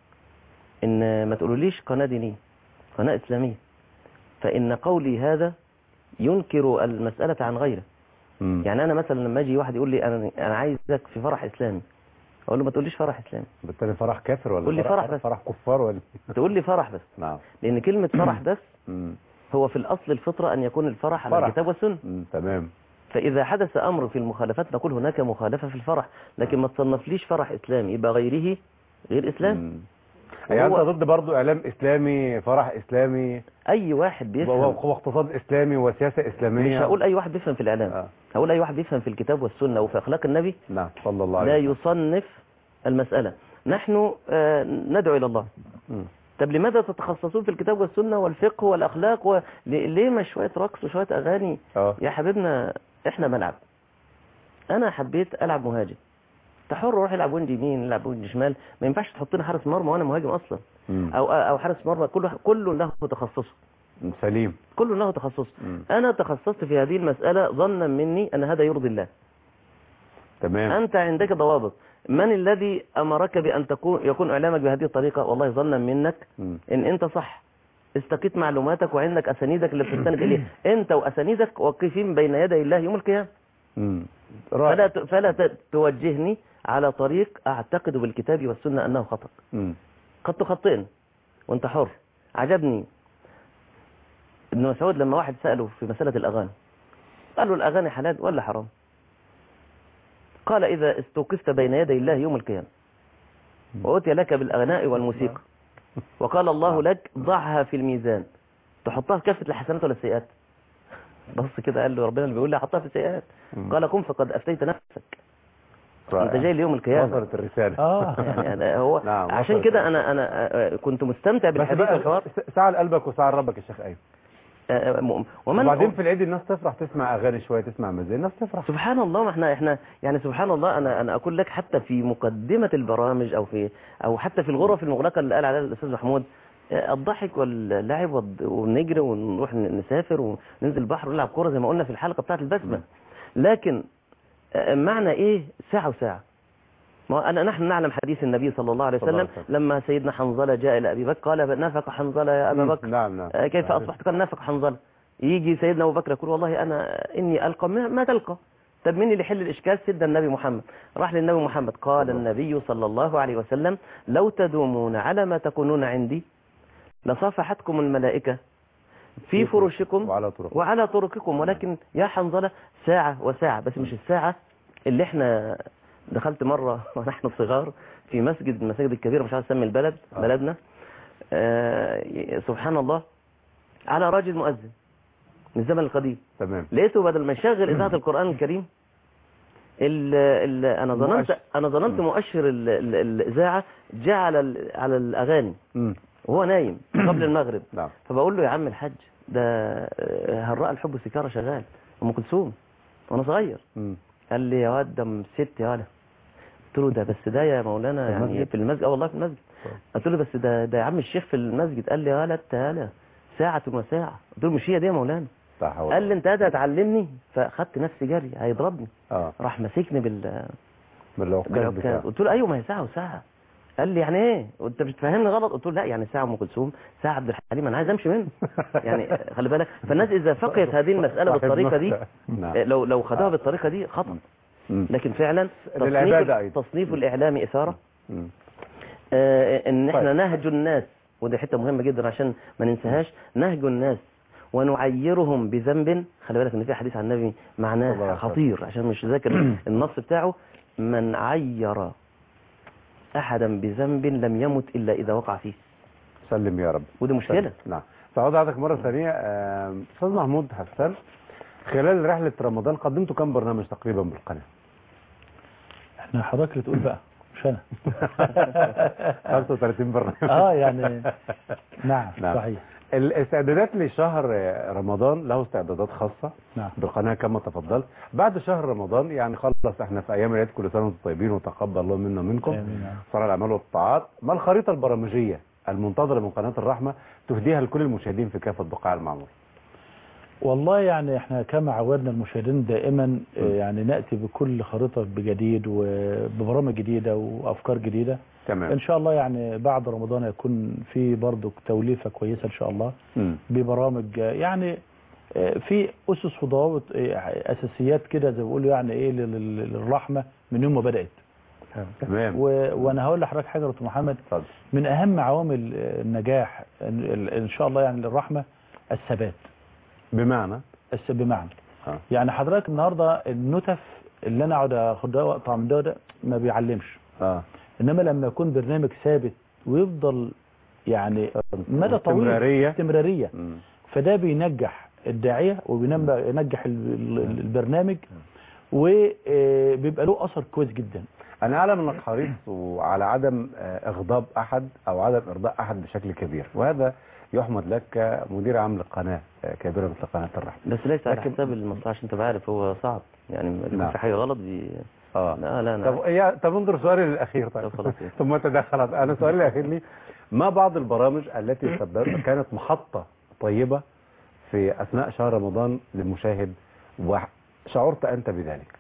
إن ما تقولوليش قناة دينية، قناة إسلامية، فإن قولي هذا ينكر المسألة عن غيره. مم. يعني أنا مثلا لما أجي واحد يقول لي أنا أنا عايزك في فرح إسلامي، أقول له ما تقوليش فرح إسلامي. بالتالي فرح كافر ولا تقول لي فرح بس؟ فرح كفار ولا تقول لي فرح بس. نعم. لأن كلمة فرح بس هو في الأصل الفطرة أن يكون الفرح على الكتاب والسنة. تمام. فإذا حدث أمر في المخالفات نقول هناك مخالفة في الفرح، لكن ما تصنفليش فرح إسلامي يبقى غيره غير إسلامي. يعني أنت ضد برضو إعلام إسلامي، فرح إسلامي، أي واحد بيفهم، واقتصاد إسلامي وسياسة إسلامية. مش هقول أي واحد بيفهم في الإعلام، آه. هقول أي واحد بيفهم في الكتاب والسنة وفي أخلاق النبي. نعم صلى الله عليه وسلم. لا يصنف المسألة. نحن آه ندعو إلى الله. م. طب لماذا تتخصصون في الكتاب والسنة والفقه والأخلاق و... ليه ما شوية رقص وشوية أغاني؟ أوه. يا حبيبنا إحنا ملعب. أنا حبيت ألعب مهاجم، تحر روح العب وينج يمين، العب وينج شمال، ما ينفعش تحطني حارس مرمى وانا مهاجم اصلا. مم. او او حارس مرمى، كله كله له تخصصه. سليم. كله له تخصصه. انا تخصصت في هذه المسألة ظنا مني ان هذا يرضي الله. تمام. انت عندك ضوابط. من الذي امرك بان تكون يكون اعلامك بهذه الطريقة؟ والله ظنا منك مم. ان انت صح، استقيت معلوماتك وعندك اسانيدك اللي بتستند اليه، انت واسانيدك واقفين بين يدي الله يوم القيامة. فلا فلا توجهني على طريق أعتقد بالكتاب والسنة أنه خطأ. م. قد تخطئني وانت حر. عجبني ابن مسعود لما واحد سأله في مسألة الأغاني، قال له الأغاني حلال ولا حرام؟ قال إذا استوقفت بين يدي الله يوم القيامة وأتي لك بالأغناء والموسيقى وقال الله لك ضعها في الميزان، تحطها في كافة الحسنات ولا السيئات؟ بص كده قال له ربنا اللي بيقول لي حطها في السيئات. قال قم فقد أفتيت نفسك، انت جاي ليوم القيامه. وصلت الرساله. اه يعني هو نعم عشان كده انا انا كنت مستمتع بالحديث والحوار. ساعة لقلبك وساعة لربك يا شيخ ايمن. آه ومن وبعدين في العيد الناس تفرح، تسمع اغاني شويه، تسمع مزيكا، الناس تفرح. سبحان الله. ما احنا احنا يعني سبحان الله. انا انا اقول لك حتى في مقدمه البرامج او في او حتى في الغرف المغلقه اللي قال عليها الاستاذ محمود، الضحك واللعب ونجري ونروح نسافر وننزل البحر ونلعب كوره زي ما قلنا في الحلقه بتاعه البسمه. لكن معنى ايه ساعه وساعه؟ ما أنا نحن نعلم حديث النبي صلى الله عليه وسلم لما سيدنا حنظلة جاء إلى أبي بكر قال نافق حنظلة يا أبا بكر. نعم نعم. كيف أصبحت؟ قال نافق حنظلة. يجي سيدنا أبو بكر يقول والله أنا إني ألقى ما تلقى. طب مين اللي يحل الإشكال؟ سيدنا النبي محمد. راح للنبي محمد قال النبي صلى الله عليه وسلم لو تدومون على ما تكونون عندي لصافحتكم الملائكة في فرشكم وعلى, وعلى طرقكم، ولكن يا حنظلة ساعة وساعة، بس مش الساعة اللي احنا دخلت مرة ونحن صغار في مسجد من المساجد الكبيرة مش عايز اسمي البلد آه. بلدنا آه سبحان الله على راجل مؤذن من الزمن القديم. تمام. لقيته بدل ما يشغل إذاعة القرآن الكريم ال ال انا ظننت انا ظننت مؤشر الإذاعة جاء على على الأغاني م. وهو نايم قبل المغرب. نعم. فبقول له يا عم الحاج ده هراء الحب سكارة شغال أم كلثوم وانا صغير. م. قال لي يا واد ده ست يا ولا. قلت له ده بس ده يا مولانا يعني في المسجد. اه والله في المسجد. قلت له بس ده ده يا عم الشيخ في المسجد. قال لي يا ولا تعالى ساعة وساعة. قلت له مش هي دي يا مولانا. قال لي انت قاعد هتعلمني. فاخدت نفسي جري هيضربني. اه راح ماسكني بال بالعكاز. قلت له ايوه ما هي ساعة وساعة. قال لي يعني ايه وانت مش بتفهمني غلط؟ قلت له لا يعني ساعة ام كلثوم ساعة عبد الحليم انا عايز امشي منه. يعني خلي بالك. فالناس اذا فقهت هذه المسألة بالطريقة دي لو لو خدوها بالطريقة دي خطأ. لكن فعلا تصنيف, تصنيف الإعلام إثارة، آه ان احنا نهج الناس، ودي حته مهمه جدا عشان ما ننساهاش، نهج الناس ونعيرهم بذنب. خلي بالك ان في حديث عن النبي معناه خطير عشان مش ذاكر النص بتاعه: من عير احدا بذنب لم يمت الا اذا وقع فيه. سلم يا رب. ودي مشكله. نعم. تعود حضرتك مره ثانيه. استاذ محمود حسان، خلال رحله رمضان قدمتوا كم برنامج تقريبا بالقناه؟ احنا حضرتك اللي تقول بقى مش انا. خمسة وثلاثين برنامج. اه يعني نعم, نعم صحيح. الاستعدادات لشهر رمضان له استعدادات خاصة نعم. بالقناة كما تفضلت. بعد شهر رمضان يعني خلص احنا في ايام العيد، كل سنة وانتم طيبين وتقبل الله منا ومنكم صالح الاعمال والطاعات. ما الخريطة البرامجية المنتظرة من قناة الرحمة تهديها لكل المشاهدين في كافة بقاع المعمور؟ والله يعني احنا كما عودنا المشاهدين دائما م. يعني نأتي بكل خريطة بجديد وببرامج جديدة وافكار جديدة. تمام. ان شاء الله يعني بعد رمضان يكون في برضو توليفة كويسة ان شاء الله م. ببرامج يعني في اسس وضوابط اساسيات كده زي ما بيقولوا يعني ايه للرحمة من يوم ما بدأت. تمام. وانا هقول لحضرتك حاجة يا دكتور محمد. طبعا. من اهم عوامل النجاح ان شاء الله يعني للرحمة الثبات. بمعنى بس بمعنى آه. يعني حضرتك النهارده النتف اللي انا اقعد اخدها واقطع من ده ما بيعلمش. اه انما لما يكون برنامج ثابت ويفضل يعني مدى طويل استمراريه استمراريه م. فده بينجح الداعيه وبينجح البرنامج وبيبقى له اثر كويس جدا. انا اعلم انك حريص على عدم اغضاب احد او عدم ارضاء احد بشكل كبير، وهذا يحمد لك كمدير عام لقناه كبيره مثل قناه الرحمه. بس ليس على حساب المصلحه عشان تبقى عارف، هو صعب يعني نعم. في حاجه غلط دي اه لا لا طب يا طب انظر سؤالي الاخير. طيب ثم تدخلت. انا سؤالي الاخير لي: ما بعض البرامج التي كانت محطه طيبه في اثناء شهر رمضان للمشاهد وشعرت انت بذلك؟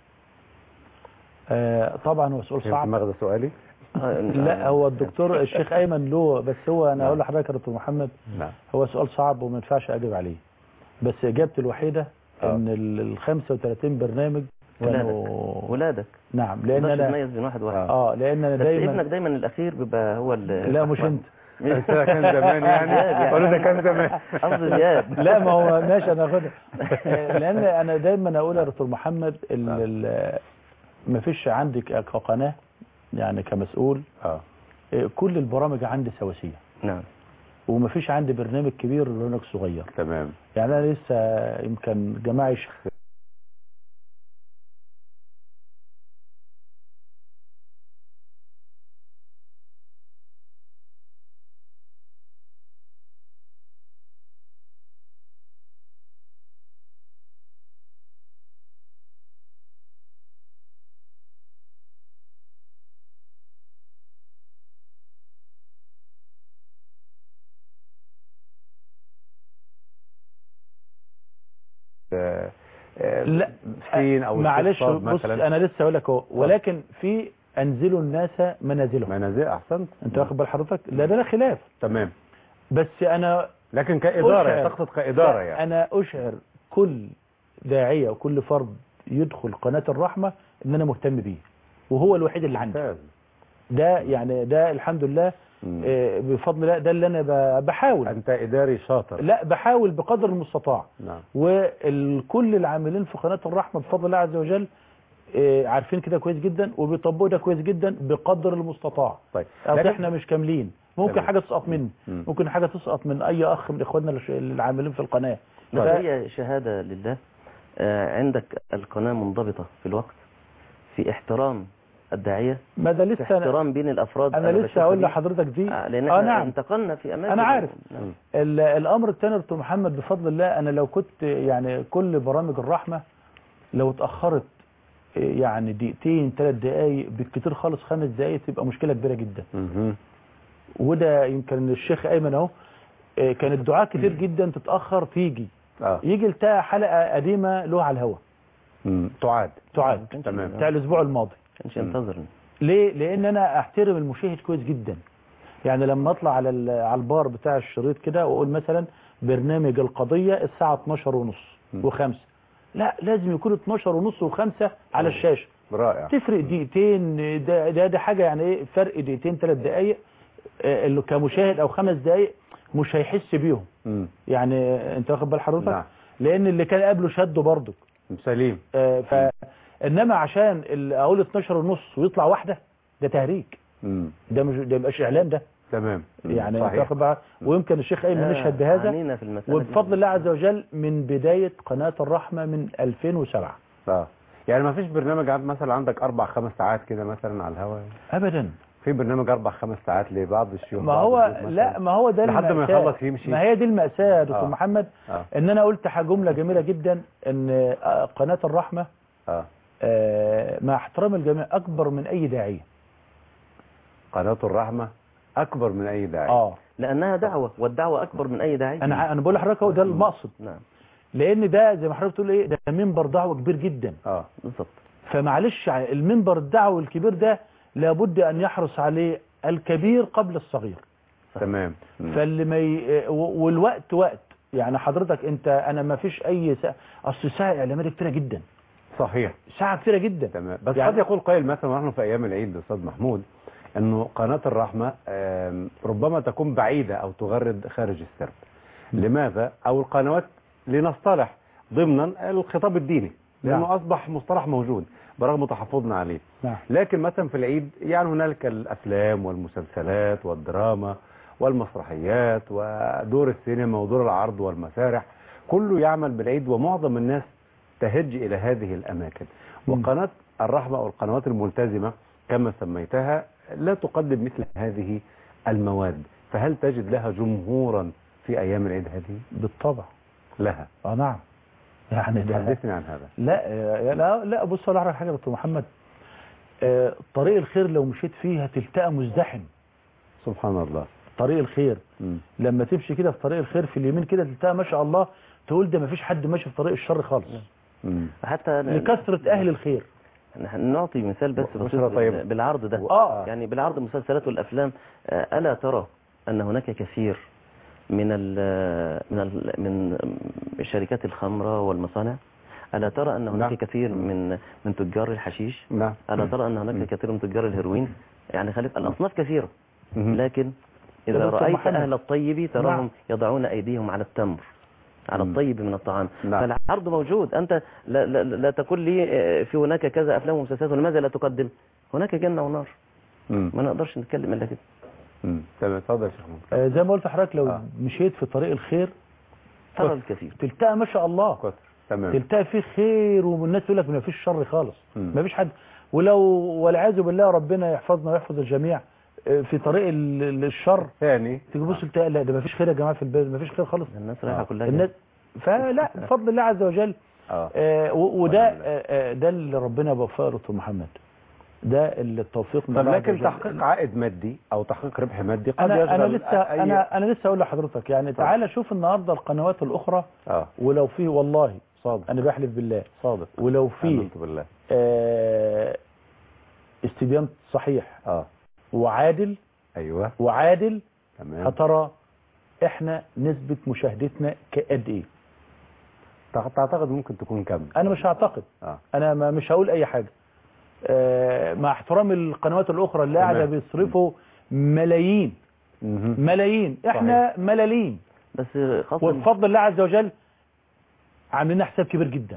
آه طبعا هو سؤال صعب. ماذا سؤالي؟ لا هو الدكتور الشيخ ايمن له، بس هو انا اقول لحضرتك يا دكتور محمد نعم. هو سؤال صعب وما ينفعش اجيب عليه، بس اجابتي الوحيده أوه. ان ال خمسة وثلاثين برنامج كانوا ولادك. نعم لان انا تميز بين واحد واحد. اه لان انا دايما ابنك دايما الاخير بيبقى هو لا مش انت. ده كان زمان يعني ولا ده كان زمان قصدي زياد. لا ما هو ماشي انا اخدها. لان انا دايما اقول يا دكتور محمد ما فيش عندك كقناه يعني كمسؤول اه كل البرامج عندي سواسيه. نعم. وما فيش عندي برنامج كبير وبرنامج صغير. تمام. يعني انا لسه يمكن جماعي شخ... لا فين او معلش بص انا لسه هقول لك اهو، ولكن في انزلوا الناس منازلهم. منازل احسنت. انت واخد بال حضرتك؟ لا ده لا خلاف. تمام. بس انا لكن كاداره تقصد كاداره يعني انا اشعر كل داعيه وكل فرد يدخل قناه الرحمه ان انا مهتم بيه، وهو الوحيد اللي عندي. ده يعني ده الحمد لله آه بفضل الله، ده اللي انا بحاول. انت اداري شاطر. لا بحاول بقدر المستطاع. نعم. وكل العاملين في قناه الرحمه بفضل الله عز وجل آه عارفين كده كويس جدا وبيطبقوا ده كويس جدا بقدر المستطاع. طيب لكن احنا مش كاملين، ممكن طيب. حاجه تسقط مني، ممكن حاجه تسقط من اي اخ من اخواننا العاملين في القناه. طيب. هي شهاده لله آه عندك القناه منضبطه في الوقت، في احترام الداعيه، ما ده لسه احترام بين الافراد. انا لسه هقول لحضرتك دي آه لان احنا آه نعم. انتقلنا في اماكن. انا عارف. نعم. الامر الثاني يا دكتور محمد بفضل الله، انا لو كنت يعني كل برامج الرحمه لو اتاخرت يعني دقيقتين ثلاث دقائق بالكثير خالص خمس دقائق تبقى مشكله كبيره جدا. اها وده يمكن الشيخ ايمن اهو كان الدعاء كتير جدا تتاخر تيجي اه يجي لتها حلقه قديمه له على الهواء تعاد تعاد تمام بتاع الاسبوع الماضي. كانش ينتظرني ليه؟ لان انا احترم المشاهد كويس جدا. يعني لما اطلع على على البار بتاع الشريط كده واقول مثلا برنامج القضيه الساعه اتناشر ونص وخمسة، لا لازم يكون اتناشر ونص وخمسة على الشاشه، رائع. تفرق دقيقتين، ده ده, ده حاجه يعني ايه، فرق دقيقتين ثلاث دقائق اللي كمشاهد او خمس دقائق مش هيحس بيهم. م. يعني انت واخد بال حضرتك؟ نعم. لان اللي كان قبله شده برضه سليم. آه ف م. انما عشان اقول اتناشر ونص ويطلع واحده، ده تهريج. م. ده مش ده مش اعلام ده. تمام. يعني انت واخد بالك، ويمكن الشيخ ايمن آه يشهد بهذا، وبفضل الله عز وجل من بدايه قناه الرحمه من ألفين وسبعة. اه يعني ما فيش برنامج عند مثلا عندك اربع خمس ساعات كده مثلا على الهواء؟ ابدا. في برنامج اربع خمس ساعات لبعض الشيوخ؟ ما هو لا، ما هو ده لحد ما يخلص يمشي. ما هي دي المأساة يا دكتور آه. محمد آه. ان انا قلت جمله جميله جدا، ان قناه الرحمه آه. آه مع احترام الجميع اكبر من اي داعيه. قناه الرحمه اكبر من اي داعيه. اه لانها دعوه، والدعوه اكبر من اي داعيه. انا انا بقول لحضرتك هو ده المقصد. نعم. لان ده زي ما حضرتك بتقول ايه، ده منبر دعوه كبير جدا. اه بالظبط. فمعلش المنبر الدعوي الكبير ده لابد ان يحرص عليه الكبير قبل الصغير. تمام. فاللي ما ي... والوقت وقت، يعني حضرتك انت انا ما فيش اي ساعه، اصل ساعه اعلاميه كتيره جدا. صحيح. ساعه كتيره جدا. تمام. بس يعني قد يقول قائل مثلا ونحن في ايام العيد استاذ محمود انه قناه الرحمه ربما تكون بعيده او تغرد خارج السرب. لماذا؟ او القنوات لنصطلح ضمنا الخطاب الديني، لانه نعم. اصبح مصطلح موجود برغم تحفظنا عليه. نعم. لكن مثلا في العيد يعني هنالك الافلام والمسلسلات والدراما والمسرحيات ودور السينما ودور العرض والمسارح، كله يعمل بالعيد ومعظم الناس تهج الى هذه الاماكن. وقناه الرحمه او القنوات الملتزمه كما سميتها لا تقدم مثل هذه المواد، فهل تجد لها جمهورا في ايام العيد هذه؟ بالطبع لها. اه نعم. يعني تحدثني عن هذا. لا لا لا بص اقول لحضرتك حاجه يا دكتور محمد، آه طريق الخير لو مشيت فيه هتلتقى مزدحم. سبحان الله. طريق الخير م. لما تمشي كده في طريق الخير في اليمين كده تلتقى ما شاء الله، تقول ده ما فيش حد ماشي في طريق الشر خالص. م. حتى لكثره اهل الخير. نعطي مثال بس بسيط طيب. بالعرض ده آه. يعني بالعرض المسلسلات والافلام، الا ترى ان هناك كثير من ال من ال من شركات الخمره والمصانع؟ ألا ترى أن هناك نعم. كثير من من تجار الحشيش؟ نعم. ألا ترى أن هناك كثير من تجار الهيروين؟ يعني خلف الأصناف كثيرة، لكن إذا رأيت أهل الطيب تراهم نعم. يضعون أيديهم على التمر، على الطيب من الطعام. نعم. فالعرض موجود. أنت لا, لا, لا تقول لي في هناك كذا أفلام ومسلسلات ولماذا لا تقدم؟ هناك جنة ونار. مم. ما نقدرش نتكلم إلا كده. امم تمام. اتفضل يا شيخ محمود. آه زي ما قلت لحضرتك لو آه. مشيت في طريق الخير ترى الكثير، تلتقى ما شاء الله كتر. تمام. تلتقى فيه خير، والناس تقول لك ما فيش شر خالص، ما فيش حد. ولو والعياذ بالله ربنا يحفظنا ويحفظ الجميع في طريق الشر ثاني تيجي تبص تلاقي لا ده ما فيش خير يا جماعه في البلد، ما فيش خير خالص، الناس رايحه كلها الناس. فلا بفضل الله عز وجل آه. آه وده آه ده اللي ربنا بيوفقه دكتور محمد، ده التوفيق من الله. طب لكن تحقيق عائد مادي او تحقيق ربح مادي قد انا انا لسه أي... انا انا لسه اقول لحضرتك يعني طبعا. تعالى شوف النهارده القنوات الاخرى آه. ولو فيه والله صادق انا بحلف بالله صادق ولو فيه بالله آه استبيان صحيح اه وعادل ايوه وعادل تمام، هترى احنا نسبه مشاهدتنا قد ايه؟ تعتقد ممكن تكون كم؟ انا مش هعتقد آه. انا ما مش هقول اي حاجه آه مع احترام القنوات الاخرى اللي قاعده بيصرفوا ملايين مم. ملايين، احنا صحيح. ملاليم بس وبفضل الله عز وجل عاملين حساب كبير جدا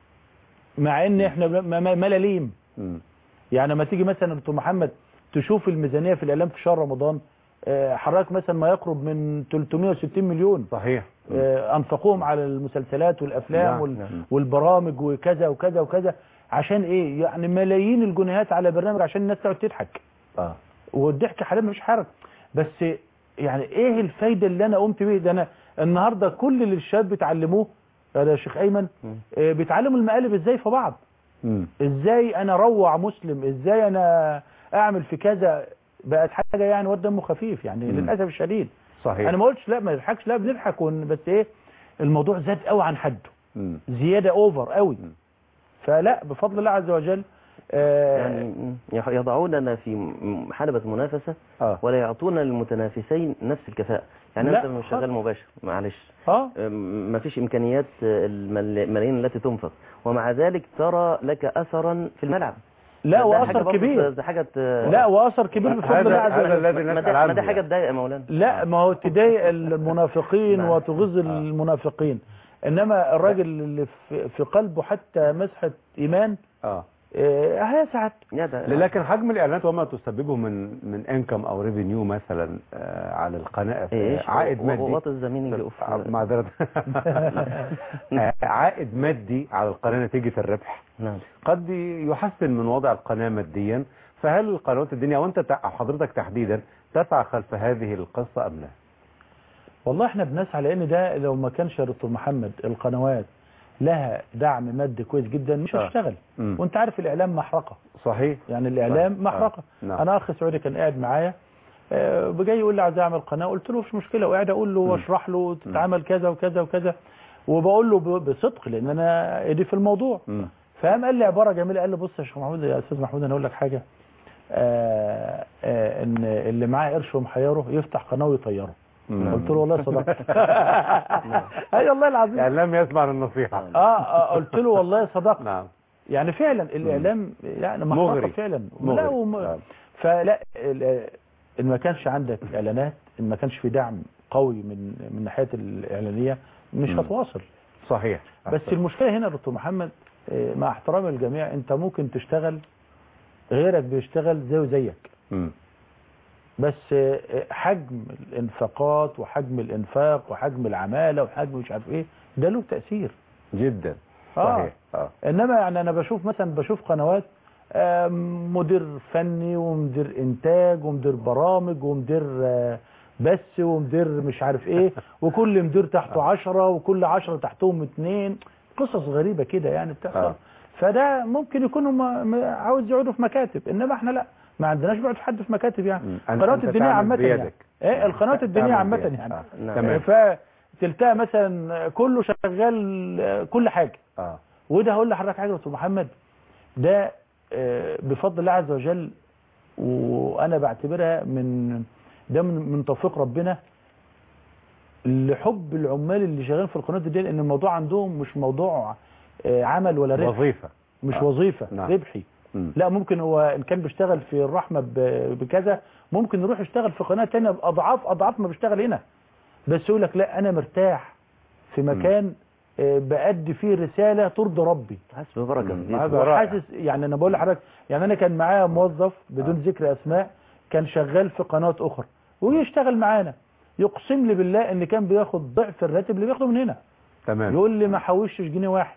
مع ان احنا ملاليم. يعني لما تيجي مثلا دكتور محمد تشوف الميزانيه في الاعلام في شهر رمضان حضرتك مثلا ما يقرب من ثلاثمائة وستين مليون صحيح انفقوهم على المسلسلات والافلام نعم. وال... نعم. والبرامج وكذا وكذا وكذا عشان ايه؟ يعني ملايين الجنيهات على برنامج عشان الناس تقعد تضحك اه والضحك حاليا مش حرج، بس يعني ايه الفايده اللي انا قمت بيه ده؟ انا النهارده كل اللي الشباب بيتعلموه يا شيخ ايمن آه بيتعلموا المقالب ازاي في بعض، م. ازاي انا اروع مسلم، ازاي انا اعمل في كذا، بقت حاجه يعني واد دمه خفيف يعني م. للاسف الشديد. صحيح. انا ما قلتش لا ما نضحكش، لا بنضحك بس ايه الموضوع زاد قوي عن حده م. زياده اوفر قوي م. فلا بفضل الله عز وجل آه يعني يضعوننا في حلبة منافسة آه. ولا يعطون للمتنافسين نفس الكفاءة. يعني انت مش شغال مباشر معلش اه ما فيش امكانيات الملايين التي تنفق ومع ذلك ترى لك اثرا في الملعب. لا واثر كبير ده حاجه لا واثر كبير بفضل الله عز وجل. هذا الذي نسأل عنه. ده حاجه تضايق يا مولانا. لا ما هو تضايق المنافقين وتغز المنافقين، انما الراجل اللي في قلبه حتى مسحه ايمان اه هيسعد. لكن حجم الاعلانات وما تسببه من من انكم او ريفينيو مثلا آه على القناه عائد مادي وقت الزمين اللي معذره عائد مادي على القناه نتيجه الربح نعم قد يحسن من وضع القناه ماديا. فهل القنوات الدينيه وانت حضرتك تحديدا تسعى خلف هذه القصه ام لا؟ والله احنا بنسعى، لان ده لو ما كانش يا دكتور محمد القنوات لها دعم مادي كويس جدا مش هتشتغل. آه. وانت عارف الاعلام محرقه. صحيح. يعني الاعلام صحيح. محرقه. آه. نعم. انا اخ سعودي كان قاعد معايا آه بجاي يقول لي عايز اعمل قناه، قلت له مش مشكله، وقاعد اقول له واشرح له تتعمل كذا وكذا وكذا، وبقول له بصدق لان انا ايدي في الموضوع. فقام قال لي عباره جميله، قال لي بص يا شيخ محمود يا استاذ محمود انا اقول لك حاجه آه آه ان اللي معاه قرش ومحيره يفتح قناه ويطيره. قلت له والله صدقت. اي والله العظيم يعني لم يسمع النصيحه. اه قلت له والله صدقت. نعم. يعني فعلا الاعلام يعني محرقه فعلا. لا وم... فلا ان ما كانش عندك اعلانات، ان ما كانش في دعم قوي من من ناحيه الاعلانيه مش هتواصل. صحيح. بس المشكله هنا يا دكتور محمد مع احترامي للجميع، انت ممكن تشتغل غيرك بيشتغل زيه وزيك. امم بس حجم الانفاقات وحجم الانفاق وحجم العماله وحجم مش عارف ايه ده له تاثير جدا. صحيح. آه. آه. انما يعني انا بشوف مثلا بشوف قنوات آه مدير فني ومدير انتاج ومدير برامج ومدير آه بث ومدير مش عارف ايه وكل مدير تحته عشرة وكل عشرة تحتهم اتنين، قصص غريبه كده يعني بتحصل. آه. فده ممكن يكونوا عاوز يقعدوا في مكاتب، انما احنا لا ما عندناش بقعد حد في مكاتب يعني. القنوات الدينيه عامه يعني ايه القنوات الدينيه عامه يعني تمام. فتلتقى مثلا كله شغال كل حاجه. اه وده هقول لحضرتك حاجه يا دكتور محمد، ده بفضل الله عز وجل، وانا بعتبرها من ده من, من توفيق ربنا لحب العمال اللي شغالين في القنوات الدينيه، ان الموضوع عندهم مش موضوع عمل ولا ربح، وظيفه مش آه. وظيفه نعم. ربحي. م. لا ممكن هو ان كان بيشتغل في الرحمه بكذا ممكن يروح يشتغل في قناه ثانيه باضعاف اضعاف ما بيشتغل هنا، بس يقول لك لا انا مرتاح في مكان م. بأدي فيه رساله ترضي ربي. حاسس ببركه هذا حاسس يعني. انا بقول لحضرتك يعني انا كان معايا موظف بدون آه. ذكر اسماء كان شغال في قناه اخرى ويشتغل معانا، يقسم لي بالله ان كان بياخد ضعف الراتب اللي بياخده من هنا. تمام. يقول لي ما حوشش جنيه واحد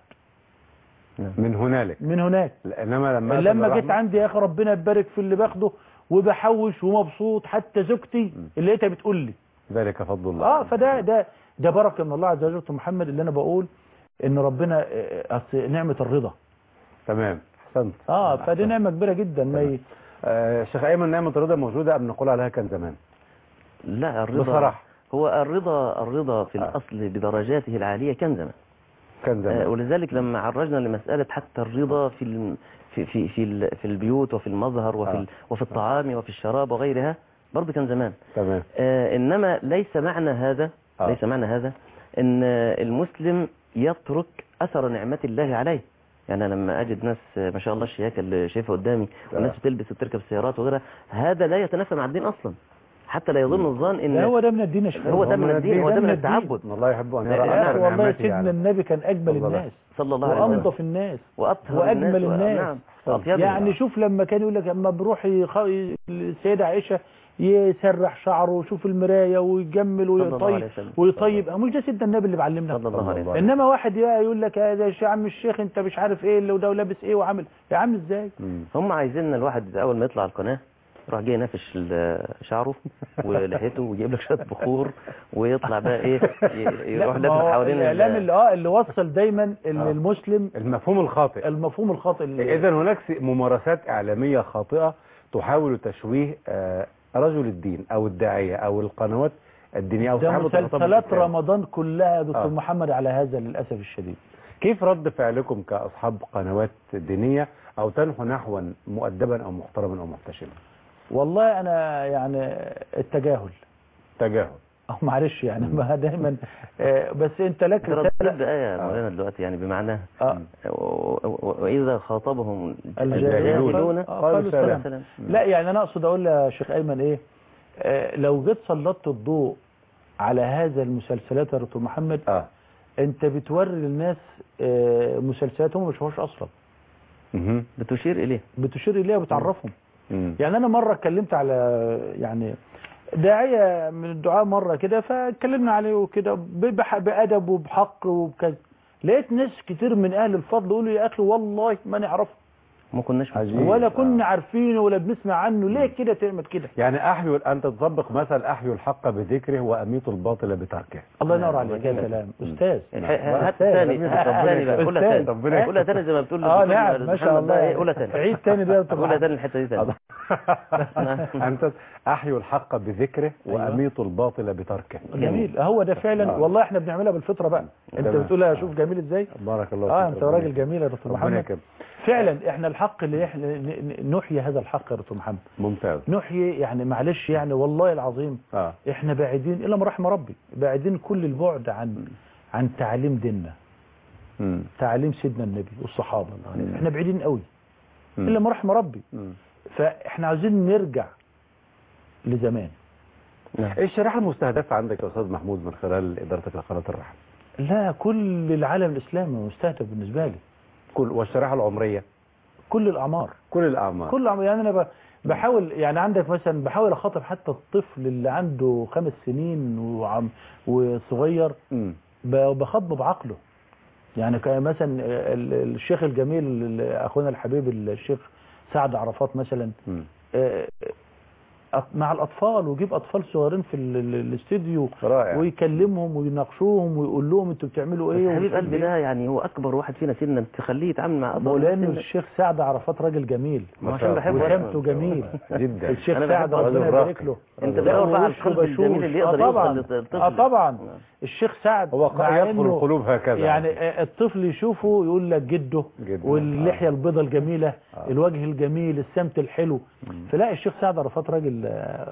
من هنالك من هناك. انما لما لما جيت عندي يا اخي ربنا يبارك في اللي باخده وبحوش ومبسوط، حتى زوجتي اللي لقيتها بتقول لي ذلك فضل الله. اه فده ده ده بركه من الله عز وجل. محمد اللي انا بقول ان ربنا نعمه الرضا. تمام احسنت. اه فدي نعمه كبيره جدا. ما آه شيخ ايمن نعمه الرضا موجوده ام نقول عليها كان زمان؟ لا الرضا بصراحه هو الرضا الرضا في آه. الاصل بدرجاته العاليه كان زمان. كان زمان. آه ولذلك لما عرجنا لمساله حتى الرضا في الم في في في, في البيوت وفي المظهر وفي آه. وفي الطعام وفي الشراب وغيرها برضه كان زمان. تمام. آه انما ليس معنى هذا آه. ليس معنى هذا ان المسلم يترك اثر نعمه الله عليه. يعني أنا لما اجد ناس ما شاء الله الشياكه اللي شايفها قدامي وناس بتلبس وتركب سيارات وغيرها، هذا لا يتنافى مع الدين اصلا، حتى لا يظن الظان ان هو ده من الدين يا شيخ. هو ده من الدين وده من التعبد. الله يحب ان يرى اثر. والله سيدنا يعني. النبي كان اجمل الناس صلى الله عليه وسلم وانظف الناس واطهر واجمل الناس. نعم. يعني شوف لما كان يقول لك اما بروح السيده عائشه يسرح شعره ويشوف المرايه ويجمل ويطيب ويطيب، مش ده سيدنا النبي اللي بعلمنا صلى الله عليه وسلم. انما واحد يقول لك يا عم الشيخ انت مش عارف ايه اللي وده ولابس ايه وعامل يا عم ازاي. هم عايزين الواحد اول ما يطلع القناه يروح جاي نافش شعره ولحيته ويجيب لك شويه بخور ويطلع بقى ايه يروح لف حوالين الاعلام اللي اه اللي وصل دايما ان آه. المسلم المفهوم الخاطئ المفهوم الخاطئ. اذا هناك ممارسات اعلاميه خاطئه تحاول تشويه آه رجل الدين او الداعيه او القنوات الدينيه او صاحب مسلسلات رمضان كلها دكتور آه. محمد على هذا للاسف الشديد. كيف رد فعلكم كاصحاب قنوات دينيه او تنحو نحوا مؤدبا او محترما او محتشما؟ والله انا يعني التجاهل. تجاهل أو معلش يعني ما دايما آه بس أنت لك رسالة آية مولانا دلوقتي يعني بمعناها آه. وإذا خاطبهم الجاهلون قالوا سلام. لا يعني أنا أقصد أقول يا شيخ أيمن إيه آه لو جيت سلطت الضوء على هذا المسلسلات يا دكتور محمد آه. أنت بتوري للناس آه مسلسلات هم ما بيشوفوهاش أصلا. بتشير إليه بتشير إليه وبتعرفهم. يعني أنا مرة اتكلمت على يعني داعية من الدعاء مرة كده فاتكلمنا عليه وكده بأدب وبحق وبكذا لقيت ناس كتير من أهل الفضل يقولوا يا أخي والله ما نعرفه ما كناش ولا كنا آه. عارفينه ولا بنسمع عنه ليه كده تعمل كده يعني أحيوا أنت تطبق مثل أحيوا الحق بذكره وأميتوا الباطل بتركه. الله ينور عليك يا سلام أستاذ هات ثاني ثاني بقى قولها ثاني قولها ثاني زي ما بتقول اه نعم ما شاء الله قولها ثاني عيد ثاني ده قولها ثاني الحتة دي ثاني أنت أحيوا الحق بذكره وأميتوا الباطل بتركه. جميل هو ده فعلا والله احنا بنعملها بالفطرة بقى انت بتقولها شوف جميل ازاي بارك الله اه انت راجل جميل يا دكتور محمد فعلا احنا الحق اللي احنا نحيي هذا الحق يا دكتور محمد ممتاز نحيي يعني معلش يعني والله العظيم آه. احنا بعيدين الا ما رحم ربي بعيدين كل البعد عن م. عن تعليم ديننا م. تعليم سيدنا النبي والصحابه م. احنا بعيدين قوي م. الا ما رحم ربي م. فاحنا عايزين نرجع لزمان. نعم. ايه الشريحه المستهدفه عندك يا استاذ محمود من خلال ادارتك لقناه الرحم؟ لا كل العالم الاسلامي مستهدف بالنسبه لي. كل والشريحه العمريه؟ كل الاعمار. كل الاعمار. كل الأعمار يعني انا بحاول يعني عندك مثلا بحاول اخاطب حتى الطفل اللي عنده خمس سنين وعم وصغير م. بخاطبه بعقله. يعني كان مثلا الشيخ الجميل اخونا الحبيب الشيخ سعد عرفات مثلا م. مع الأطفال ويجيب أطفال صغيرين في الاستديو ويكلمهم ويناقشوهم ويقول لهم انتوا بتعملوا ايه. حبيب قلبي ده يعني هو أكبر واحد فينا سنا تخليه يتعامل مع أطفال. لأنه الشيخ سعد عرفات راجل جميل عشان بحبه وسمته جميل جدا. الشيخ سعد ربنا يبارك له. انت بتدور بقى على القلب الجميل اللي يقدر يوصل للطفل. اه طبعا الشيخ سعد هو يدخل القلوب هكذا يعني الطفل يشوفه يقول لك جده واللحية البيضاء الجميلة الوجه الجميل السمت الحلو فلاقي الشيخ سعد عرفات راجل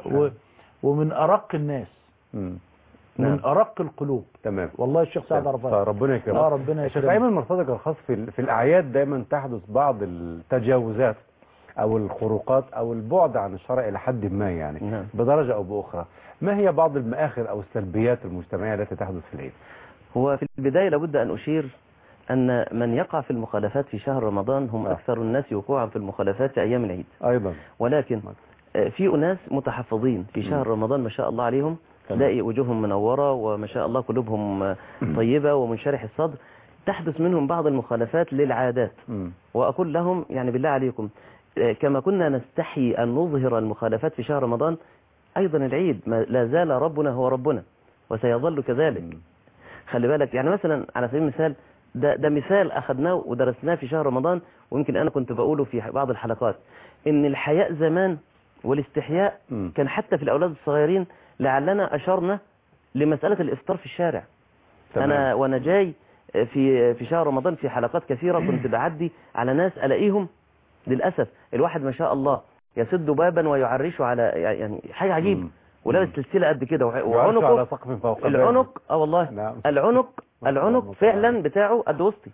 ومن أرق الناس مم. من نعم. أرق القلوب. تمام والله الشيخ سعد عرفات ربنا يكرمك. اه ربنا يكرمك. دايما مرصدك الخاص في في الأعياد دايما تحدث بعض التجاوزات أو الخروقات أو البعد عن الشرع إلى حد ما يعني نعم. بدرجة أو بأخرى. ما هي بعض المآخر أو السلبيات المجتمعية التي تحدث في العيد؟ هو في البداية لابد أن أشير أن من يقع في المخالفات في شهر رمضان هم آه. أكثر الناس وقوعا في المخالفات في أيام العيد أيضا. ولكن في أناس متحفظين في شهر رمضان ما شاء الله عليهم تلاقي وجوههم منورة وما شاء الله قلوبهم طيبة ومنشرح الصدر تحدث منهم بعض المخالفات للعادات وأقول لهم يعني بالله عليكم كما كنا نستحي أن نظهر المخالفات في شهر رمضان أيضا العيد لا زال ربنا هو ربنا وسيظل كذلك. خلي بالك يعني مثلا على سبيل المثال ده, ده مثال أخذناه ودرسناه في شهر رمضان ويمكن أنا كنت بقوله في بعض الحلقات إن الحياء زمان والاستحياء م. كان حتى في الأولاد الصغيرين لعلنا أشرنا لمسألة الإفطار في الشارع. تمام. أنا وأنا جاي في في شهر رمضان في حلقات كثيرة كنت بعدي على ناس ألاقيهم للأسف الواحد ما شاء الله يسد بابا ويعرشه على يعني حاجة عجيبة ولابس سلسلة قد كده وعنقه على سقف فوق العنق اه والله نعم. العنق العنق فعلا بتاعه قد وسطي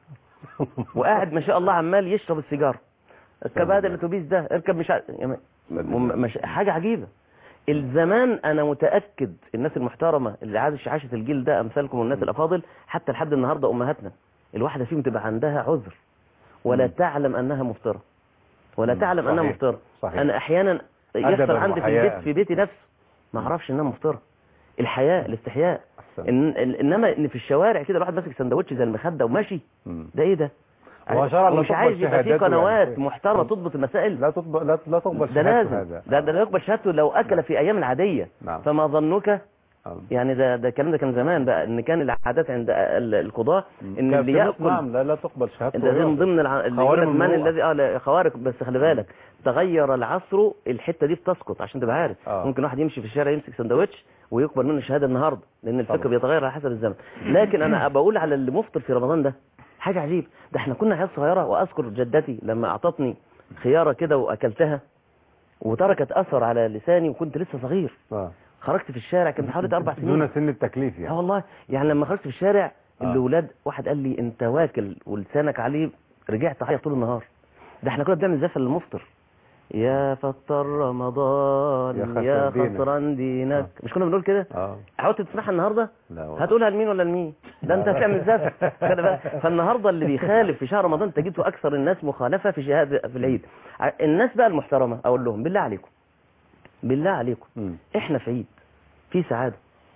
وقاعد ما شاء الله عمال يشرب السيجار. اركب هذا الاتوبيس ده اركب مش, يعني مش حاجة عجيبة. الزمان انا متأكد الناس المحترمة اللي عايش عاشة الجيل ده امثالكم والناس الافاضل حتى لحد النهاردة امهاتنا الواحدة فيهم تبقى عندها عذر ولا م. تعلم انها مفترة ولا م. تعلم صحيح. انها مفترة. صحيح. انا احيانا يحصل عندي في البيت في بيتي نفسه ما اعرفش انها مفترة. الحياء الاستحياء إن انما ان في الشوارع كده الواحد ماسك سندوتش زي المخده وماشي م. ده ايه ده ومش عايز يبقى في قنوات يعني محترمه تضبط المسائل. لا تضبط لا, لا تقبل ده لازم هذا. ده ده لا يقبل شهادته لو اكل نعم. في ايام العاديه نعم. فما ظنك يعني ده ده الكلام ده كان زمان بقى ان كان العادات عند القضاه ان اللي ياكل نعم لا لا تقبل شهادته ده من ضمن الع... اللي يقول لك من الذي اه خوارق. بس خلي بالك تغير العصر الحته دي بتسقط عشان تبقى عارف آه. ممكن واحد يمشي في الشارع يمسك سندوتش ويقبل منه الشهاده النهارده لان الفكر بيتغير على حسب الزمن. لكن انا بقول على اللي مفطر في رمضان ده حاجه عجيب. ده احنا كنا عيال صغيره واذكر جدتي لما اعطتني خياره كده واكلتها وتركت اثر على لساني وكنت لسه صغير آه. خرجت في الشارع كنت حوالي اربع سنين دون سن التكليف يعني. اه والله يعني لما خرجت في الشارع آه. الاولاد واحد قال لي انت واكل ولسانك عليه، رجعت تعيط طول النهار. ده احنا كنا بنعمل زفه للمفطر، يا فطر رمضان يا, يا خسران دينك آه. مش كنا بنقول كده؟ اه حاولت تسمعها النهارده؟ هتقولها لمين ولا لمين؟ ده انت هتعمل زفه. فالنهارده اللي بيخالف في شهر رمضان تجده اكثر الناس مخالفه في شهاده في العيد. الناس بقى المحترمه اقول لهم بالله عليكم بالله عليكم م. احنا في عيد، في سعاده،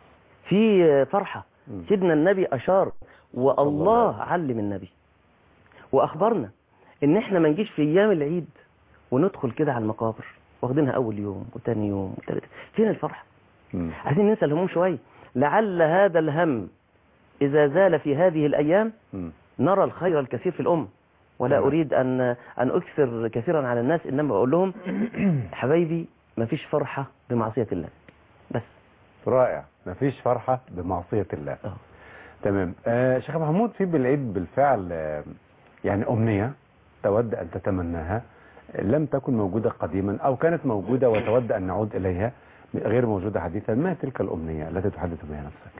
في فرحه. م. سيدنا النبي اشار والله علم النبي واخبرنا ان احنا ما نجيش في ايام العيد وندخل كده على المقابر واخدينها اول يوم وثاني يوم وثالث. فين الفرحه؟ م. عايزين ننسى الهموم شويه. لعل هذا الهم اذا زال في هذه الايام م. نرى الخير الكثير في الامه. ولا م. اريد ان ان اكثر كثيرا على الناس، انما بقول لهم حبايبي ما فيش فرحه بمعصيه الله بس. رائع، ما فيش فرحه بمعصيه الله. أوه. تمام. آه شيخ محمود، في بالعيد بالفعل آه يعني امنيه تود ان تتمناها لم تكن موجودة قديما أو كانت موجودة وتود أن نعود إليها غير موجودة حديثا، ما تلك الأمنية التي تحدث بها نفسك؟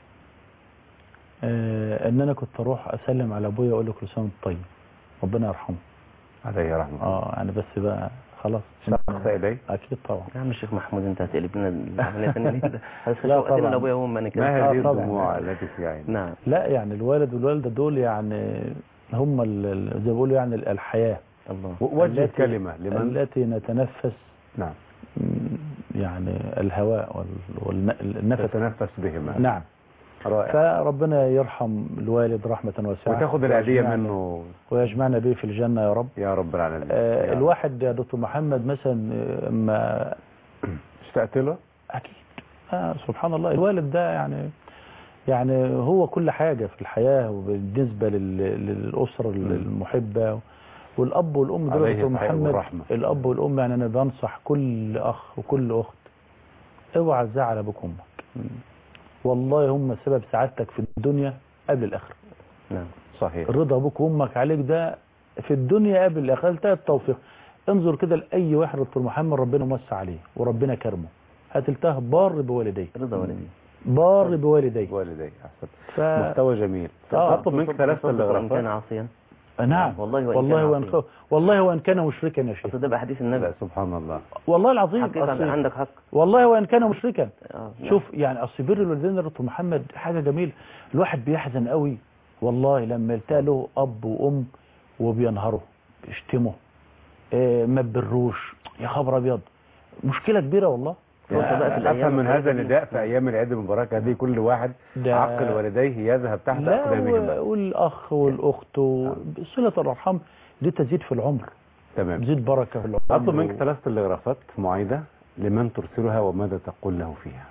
آه أن أنا كنت أروح أسلم على أبويا وأقول له كل سنة وأنت طيب، ربنا يرحمه عليه رحمه. اه يعني بس بقى خلاص شخص إليه؟ أكيد طبعا. يا عم الشيخ محمود أنت هتقلب لنا العملية الثانية ليه؟ لا طبعا. أبويا وهم ما هذه الدموع التي في عينك؟ نعم. لا يعني الوالد والوالدة دول يعني هم زي ما بيقولوا يعني الحياة. الله. وجه الكلمة لمن؟ التي نتنفس نعم يعني الهواء والنفس نتنفس بهما. نعم. رائع. فربنا يرحم الوالد رحمة واسعة وتاخد العادية منه ويجمعنا به في الجنة يا رب يا رب العالمين. آه الواحد يا دكتور محمد مثلا ما اشتقت له؟ أكيد. آه سبحان الله الوالد ده يعني يعني هو كل حاجة في الحياة وبالنسبة للأسرة المحبة. والأب والأم دول دكتور محمد والرحمة. الأب والأم يعني أنا بنصح كل أخ وكل أخت اوعى تزعل أبوك وأمك، والله هم سبب سعادتك في الدنيا قبل الآخرة. نعم صحيح. رضا أبوك وأمك عليك ده في الدنيا قبل الآخرة. ده التوفيق. انظر كده لأي واحد دكتور محمد ربنا موسع عليه وربنا كرمه هتلتاه بار بوالديه. رضا والديه بار بوالديه. والديه أحسن. ف... محتوى جميل. أطلب منك ثلاثة اللي كان عاصيا. نعم والله وإن والله وإن كان والله وإن كان مشركا يا شيخ. ده بحديث النبي. سبحان الله. والله العظيم عندك حق. والله وإن كان مشركا. شوف يعني أصل بر الوالدين دكتور محمد حاجة جميلة. الواحد بيحزن قوي والله لما يلتقى له أب وأم وبينهروا بيشتموا إيه ما بيروش يا خبر أبيض. مشكلة كبيرة والله. أفهم من هذا النداء في أيام العيد المبارك هذه كل واحد عقل والديه يذهب تحت أقدامهم. لا والأخ والأخت صلة الأرحام دي تزيد في العمر. تمام. تزيد بركة في العمر. أطلب منك ثلاث تلغرافات معيدة لمن ترسلها وماذا تقول له فيها؟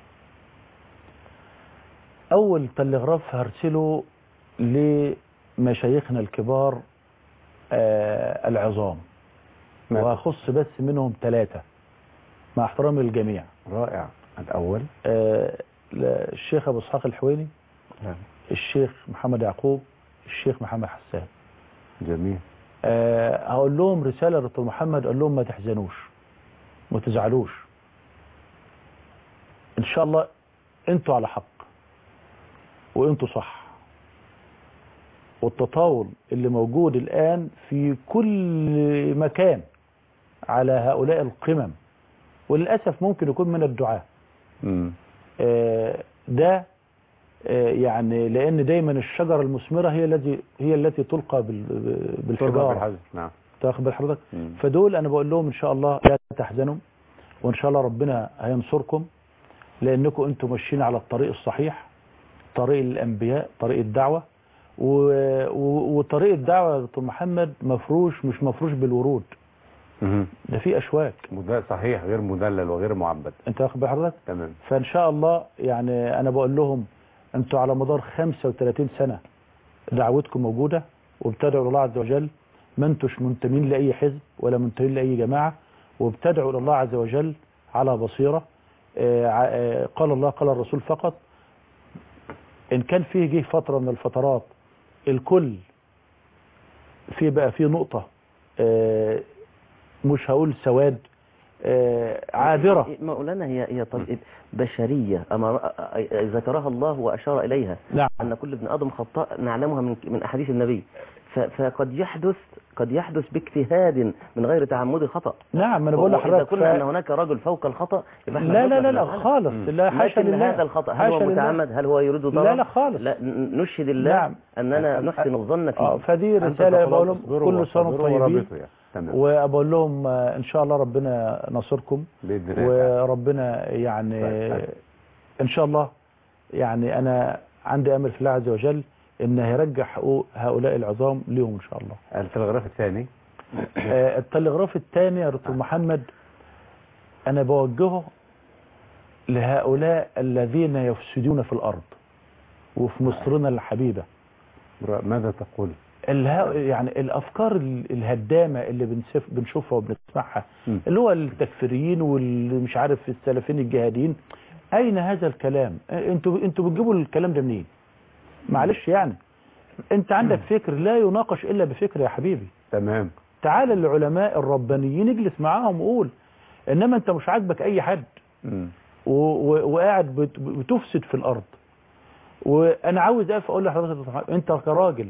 أول تلغراف هرسله لمشايخنا الكبار آه العظام وأخص بس منهم ثلاثة مع احترامي للجميع. رائع. الأول آه الشيخ أبو إسحاق الحويني. نعم. الشيخ محمد يعقوب. الشيخ محمد حسان. جميل. آه هقول لهم رسالة دكتور محمد قال لهم ما تحزنوش ما تزعلوش إن شاء الله أنتوا على حق وأنتوا صح. والتطاول اللي موجود الآن في كل مكان على هؤلاء القمم وللأسف ممكن يكون من الدعاء آه ده آه يعني لأن دايما الشجرة المثمرة هي التي هي التي تلقى بالحجارة. نعم. تاخد بحضرتك. فدول أنا بقول لهم إن شاء الله لا تحزنوا وإن شاء الله ربنا هينصركم لأنكم أنتم ماشيين على الطريق الصحيح طريق الأنبياء طريق الدعوة وطريق الدعوة يا دكتور محمد مفروش مش مفروش بالورود. ده في أشواك. صحيح غير مدلل وغير معبد. انت واخد بحضرتك؟ تمام. فإن شاء الله يعني أنا بقول لهم انتوا على مدار خمسة وثلاثين سنة دعوتكم موجودة وبتدعوا لله عز وجل ما انتوش منتمين لأي حزب ولا منتمين لأي جماعة وبتدعوا لله عز وجل على بصيرة. قال الله قال الرسول فقط. إن كان فيه جه فترة من الفترات الكل في بقى فيه نقطة مش هقول سواد عابرة. مولانا هي هي طريقة بشرية أمر ذكرها الله وأشار إليها. نعم. أن كل ابن آدم خطاء نعلمها من من أحاديث النبي. فقد يحدث قد يحدث باجتهاد من غير تعمد خطأ. نعم انا بقول لحضرتك إذا قلنا ف... ان هناك رجل فوق الخطأ يبقى احنا لا لا لا, لا خالص لا حاشا لله. هذا الخطأ هل هو متعمد هل هو يريد ضرر؟ لا لا خالص. لا نشهد الله. نعم. اننا نحسن الظن فيه. اه فدي رسالة بقول لهم كل سنة وانتم طيبين وبقول لهم ان شاء الله ربنا نصركم وربنا يعني ان شاء الله يعني انا عندي امل في الله عز وجل ان هيرجع حقوق هؤلاء العظام ليهم ان شاء الله. التلغراف الثاني آه التلغراف الثاني يا دكتور محمد انا بوجهه لهؤلاء الذين يفسدون في الارض وفي مصرنا الحبيبة. ماذا تقول؟ يعني الافكار الهدامة اللي بنشوف بنشوفها وبنسمعها م. اللي هو التكفيريين واللي مش عارف السلفيين الجهاديين، اين هذا الكلام؟ انتوا انتوا بتجيبوا الكلام ده منين؟ معلش يعني انت عندك فكر لا يناقش الا بفكر يا حبيبي. تمام. تعال العلماء الربانيين اجلس معاهم وقول، انما انت مش عاجبك اي حد وقاعد بتفسد في الارض. وانا عاوز اقف اقول لحضرتك انت كراجل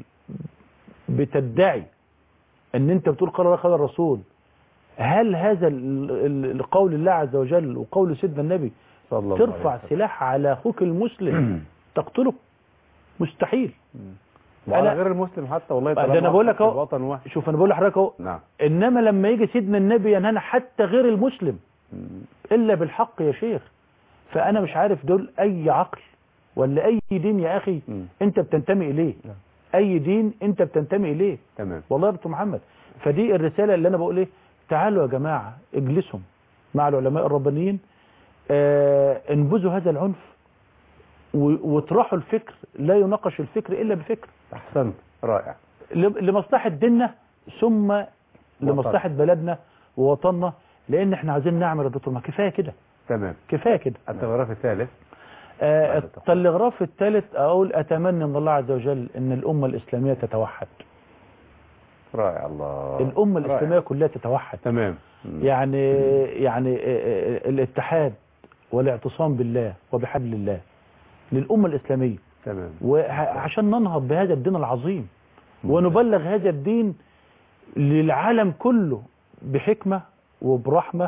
بتدعي ان انت بتقول قال الله قال الرسول، هل هذا القول الله عز وجل وقول سيدنا النبي ترفع سلاح على اخوك المسلم تقتله؟ مستحيل. وعلى غير المسلم حتى والله ده انا بقول لك اهو. شوف انا بقول لحضرتك اهو. نعم. انما لما يجي سيدنا النبي ينهانا حتى غير المسلم الا بالحق يا شيخ. فانا مش عارف دول اي عقل ولا اي دين يا اخي م. انت بتنتمي اليه. نعم. اي دين انت بتنتمي اليه. تمام. والله يا دكتور محمد فدي الرساله اللي انا بقول ايه، تعالوا يا جماعه اجلسوا مع العلماء الربانيين آه انبذوا هذا العنف واطرحوا الفكر، لا يناقش الفكر الا بفكر. احسنت. رائع. لمصلحه ديننا ثم لمصلحه بلدنا ووطننا، لان احنا عايزين نعمل يا دكتور. ما كفايه كده. تمام. كفايه كده. التلغراف الثالث. آه التلغراف الثالث اقول اتمنى من الله عز وجل ان الامه الاسلاميه تتوحد. رائع. الله. الامه رائع. الاسلاميه كلها تتوحد. تمام. يعني يعني الاتحاد والاعتصام بالله وبحبل الله للامه الاسلاميه. تمام. وعشان ننهض بهذا الدين العظيم ونبلغ هذا الدين للعالم كله بحكمه وبرحمه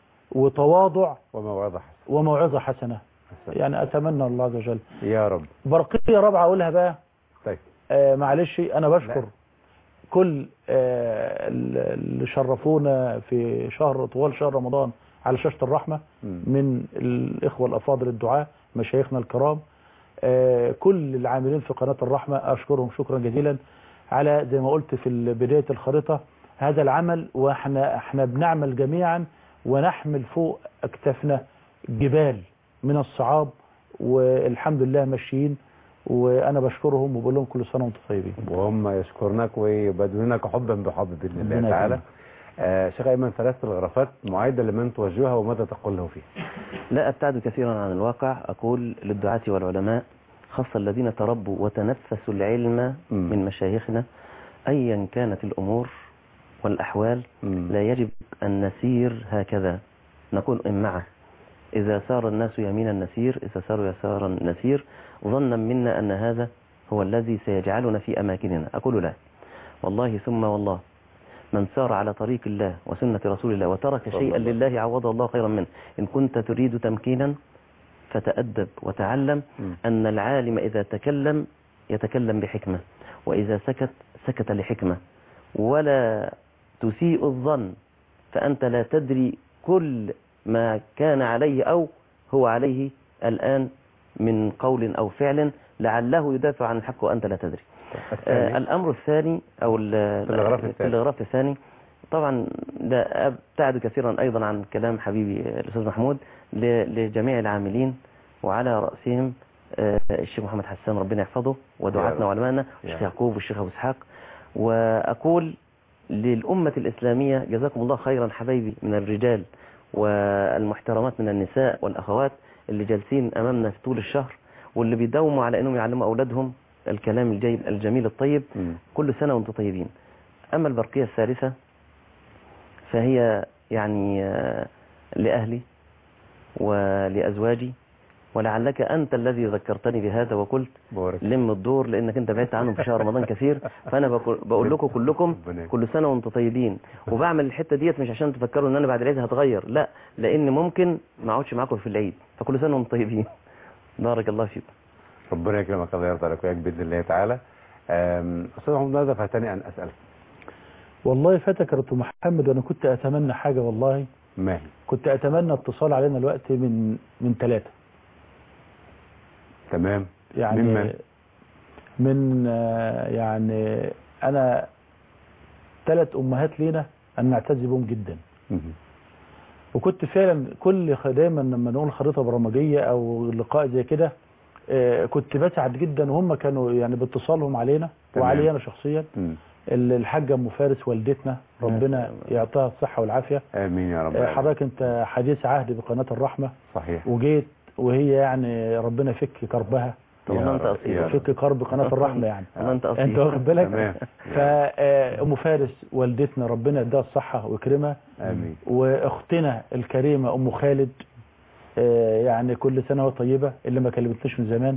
وتواضع وموعظه حسنه وموعظه حسنه. يعني اتمنى الله عز وجل يا رب. برقيه رابعه اقولها بقى. طيب. آه معلش انا بشكر لا. كل آه اللي شرفونا في شهر طوال شهر رمضان على شاشة الرحمة م. من الإخوة الأفاضل الدعاء مشايخنا الكرام، آه كل العاملين في قناة الرحمة أشكرهم شكرا جزيلا على زي ما قلت في بداية الخريطة هذا العمل. وإحنا احنا بنعمل جميعا ونحمل فوق أكتافنا جبال من الصعاب والحمد لله ماشيين، وانا بشكرهم وبقول لهم كل سنه وانتم طيبين. وهم يشكرونك ويبادلونك حبا بحب باذن الله تعالى. آه شيخ ايمن، ثلاث تلغرافات معايده لمن توجهها وماذا تقول له فيه؟ لا ابتعد كثيرا عن الواقع. اقول للدعاة والعلماء خاصه الذين تربوا وتنفسوا العلم م. من مشايخنا ايا كانت الامور والاحوال م. لا يجب ان نسير هكذا، نكون معه. إذا سار الناس يمينا نسير، إذا ساروا يسارا نسير، ظنا منا أن هذا هو الذي سيجعلنا في أماكننا. أقول لا والله ثم والله من سار على طريق الله وسنة رسول الله وترك شيئا لله عوضه الله خيرا منه. إن كنت تريد تمكينا فتأدب وتعلم أن العالم إذا تكلم يتكلم بحكمة، وإذا سكت سكت لحكمة، ولا تسيء الظن، فأنت لا تدري كل ما كان عليه أو هو عليه الآن من قول أو فعل لعله يدافع عن الحق وأنت لا تدري. آه الأمر الثاني أو التلغراف الثاني طبعا لا أبتعد كثيرا أيضا عن كلام حبيبي الأستاذ محمود لجميع العاملين وعلى رأسهم آه الشيخ محمد حسان ربنا يحفظه ودعاتنا وعلمائنا الشيخ يعقوب والشيخ أبو إسحاق. وأقول للأمة الإسلامية جزاكم الله خيرا حبايبي من الرجال والمحترمات من النساء والأخوات اللي جالسين أمامنا في طول الشهر واللي بيداوموا على أنهم يعلموا أولادهم الكلام الجيد الجميل الطيب. م. كل سنة وانتم طيبين. أما البرقية الثالثة فهي يعني لأهلي ولأزواجي، ولعلك أنت الذي ذكرتني بهذا وقلت لم الدور، لأنك أنت بعدت عنهم في شهر رمضان كثير. فأنا بقول لكم كلكم كل سنة وانتم طيبين، وبعمل الحتة ديت مش عشان تفكروا ان انا بعد العيد هتغير، لا، لأن ممكن ما اقعدش معاكم في العيد، فكل سنة وانتم طيبين. بارك الله فيكم. ربنا يكرمك، الله يرضى عليك وياك بإذن الله تعالى. أستاذ محمود، ماذا فاتني أن أسأل؟ والله فاتك يا دكتور محمد، وأنا كنت أتمنى حاجة والله. ما هي؟ كنت أتمنى اتصال علينا الوقت من من ثلاثة. تمام. يعني ممن؟ من يعني أنا ثلاث أمهات لينا أنا نعتز بهم جدا. وكنت فعلا كل دايما لما نقول خريطة برامجية أو لقاء زي كده كنت بسعد جدا، وهم كانوا يعني باتصالهم علينا وعلي أنا شخصيا. م. الحاجة أم فارس والدتنا ربنا يعطيها الصحة والعافية. آمين يا رب. حضرتك أنت حديث عهد بقناة الرحمة. صحيح. وجيت وهي يعني ربنا يفك كربها. والله انت اصيل. فك كرب قناة الرحمة يعني. والله انت اصيل. انت واخد بالك؟ فأم فارس والدتنا ربنا يديها الصحة ويكرمها. آمين. واختنا الكريمة أم خالد يعني كل سنة وطيبة، اللي ما كلمتنيش من زمان.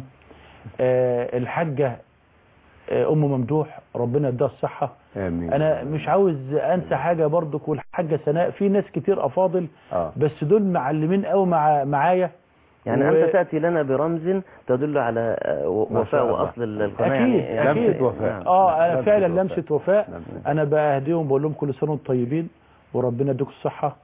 الحاجة أم ممدوح ربنا يديها الصحة. آمين. أنا مش عاوز أنسى حاجة برضك، والحاجة سناء، في ناس كتير أفاضل آه. بس دول معلمين قوي مع معايا. يعني و... أنت تأتي لنا برمز تدل على وفاء وأصل القناة. أكيد يعني أكيد. لمسة وفاء. آه أنا فعلا لمسة وفاء. لمسة. أنا بأهديهم بقول لهم كل سنة وانتم طيبين وربنا يديكم الصحة.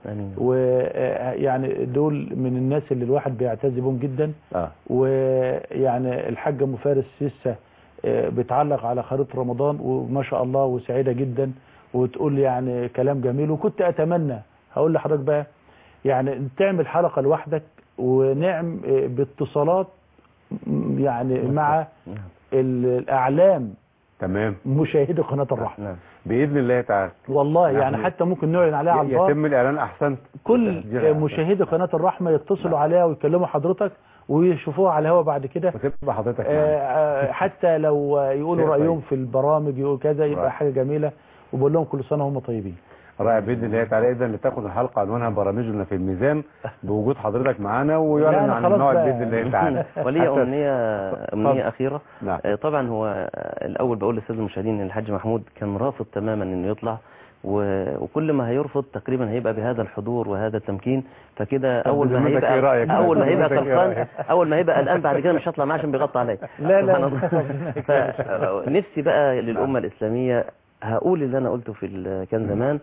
ويعني دول من الناس اللي الواحد بيعتز بهم جدا. آه. ويعني الحاجة أم فارس لسه بتعلق على خريطة رمضان وما شاء الله وسعيدة جدا، وتقول يعني كلام جميل. وكنت أتمنى هقول لحضرتك بقى يعني تعمل حلقة لوحدك ونعم باتصالات يعني مع الأعلام. تمام. مشاهدي قناة الرحمة بإذن الله تعالى. والله يعني حتى ممكن نعلن عليها على البار. يتم الإعلان أحسن. كل مشاهدي قناة الرحمة يتصلوا عليها ويكلموا حضرتك ويشوفوها على الهواء بعد كده. وتبقى حضرتك آه حتى لو يقولوا رأيهم في البرامج يقولوا كذا يبقى حاجة جميلة. وبقول لهم كل سنة وهم طيبين. رائع بإذن الله تعالى. إذا لتاخد الحلقة عنوانها برامجنا في الميزان بوجود حضرتك معانا، ويعلن عن الموعد بإذن الله تعالى. ولي أمنية أمنية أخيرة. نعم. طبعا هو الأول بقول للسادة المشاهدين إن الحاج محمود كان رافض تماما إنه يطلع، وكل ما هيرفض تقريبا هيبقى بهذا الحضور وهذا التمكين. فكده اول ما هيبقى اول ما هيبقى قلقان اول ما هيبقى قلقان بعد كده مش هطلع معاه عشان بيغطي عليا. لا لا. فنفسي بقى للامه الاسلاميه هقول اللي انا قلته في كان زمان.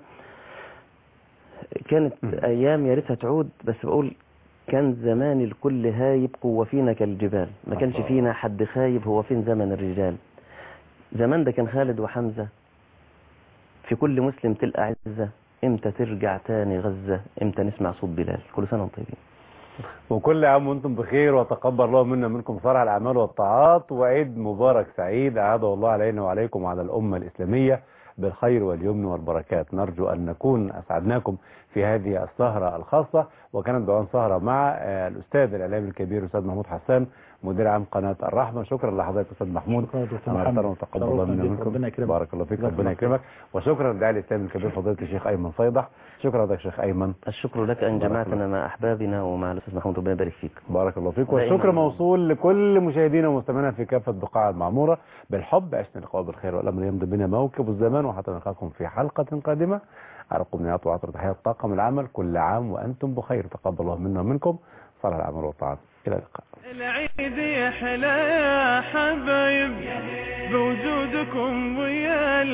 كانت ايام يا ريتها تعود، بس بقول كان زمان الكل هايب قوة فينا كالجبال، ما كانش فينا حد خايب. هو فين زمن الرجال؟ زمان ده كان خالد وحمزة. في كل مسلم تلقى عزة، امتى ترجع تاني غزة؟ امتى نسمع صوت بلال؟ كل سنة وانتم طيبين. وكل عام وانتم بخير، وتقبل الله منا منكم صالح الاعمال والطاعات، وعيد مبارك سعيد اعاده الله علينا وعليكم وعلى الامه الاسلاميه بالخير واليمن والبركات. نرجو ان نكون اسعدناكم في هذه السهره الخاصه، وكانت دعوان سهره مع الاستاذ الاعلامي الكبير الاستاذ محمود حسان مدير عام قناه الرحمه. شكرا لحضرتك استاذ محمود. شكرا وتقبل الله منا منكم. بارك الله فيك، ربنا يكرمك. وشكرا للداعي الاسلامي الكبير فضيله الشيخ ايمن صيدح. شكرا لك شيخ ايمن. الشكر لك ان جمعتنا مع احبابنا ومع الاستاذ محمود، ربنا يبارك فيك. بارك الله فيك. والشكر موصول لكل مشاهدينا ومستمعينا في كافه بقاع المعموره. بالحب عشنا لقاء بالخير والامر يمضي بنا موكب الزمان، وحتى نلقاكم في حلقه قادمه. ارقم نيات وعطر تحيات طاقم العمل، كل عام وانتم بخير، تقبل الله منا ومنكم صالح الاعمال والطاعات. الى اللقاء. العيد يحلى يا حبايب بوجودكم ويا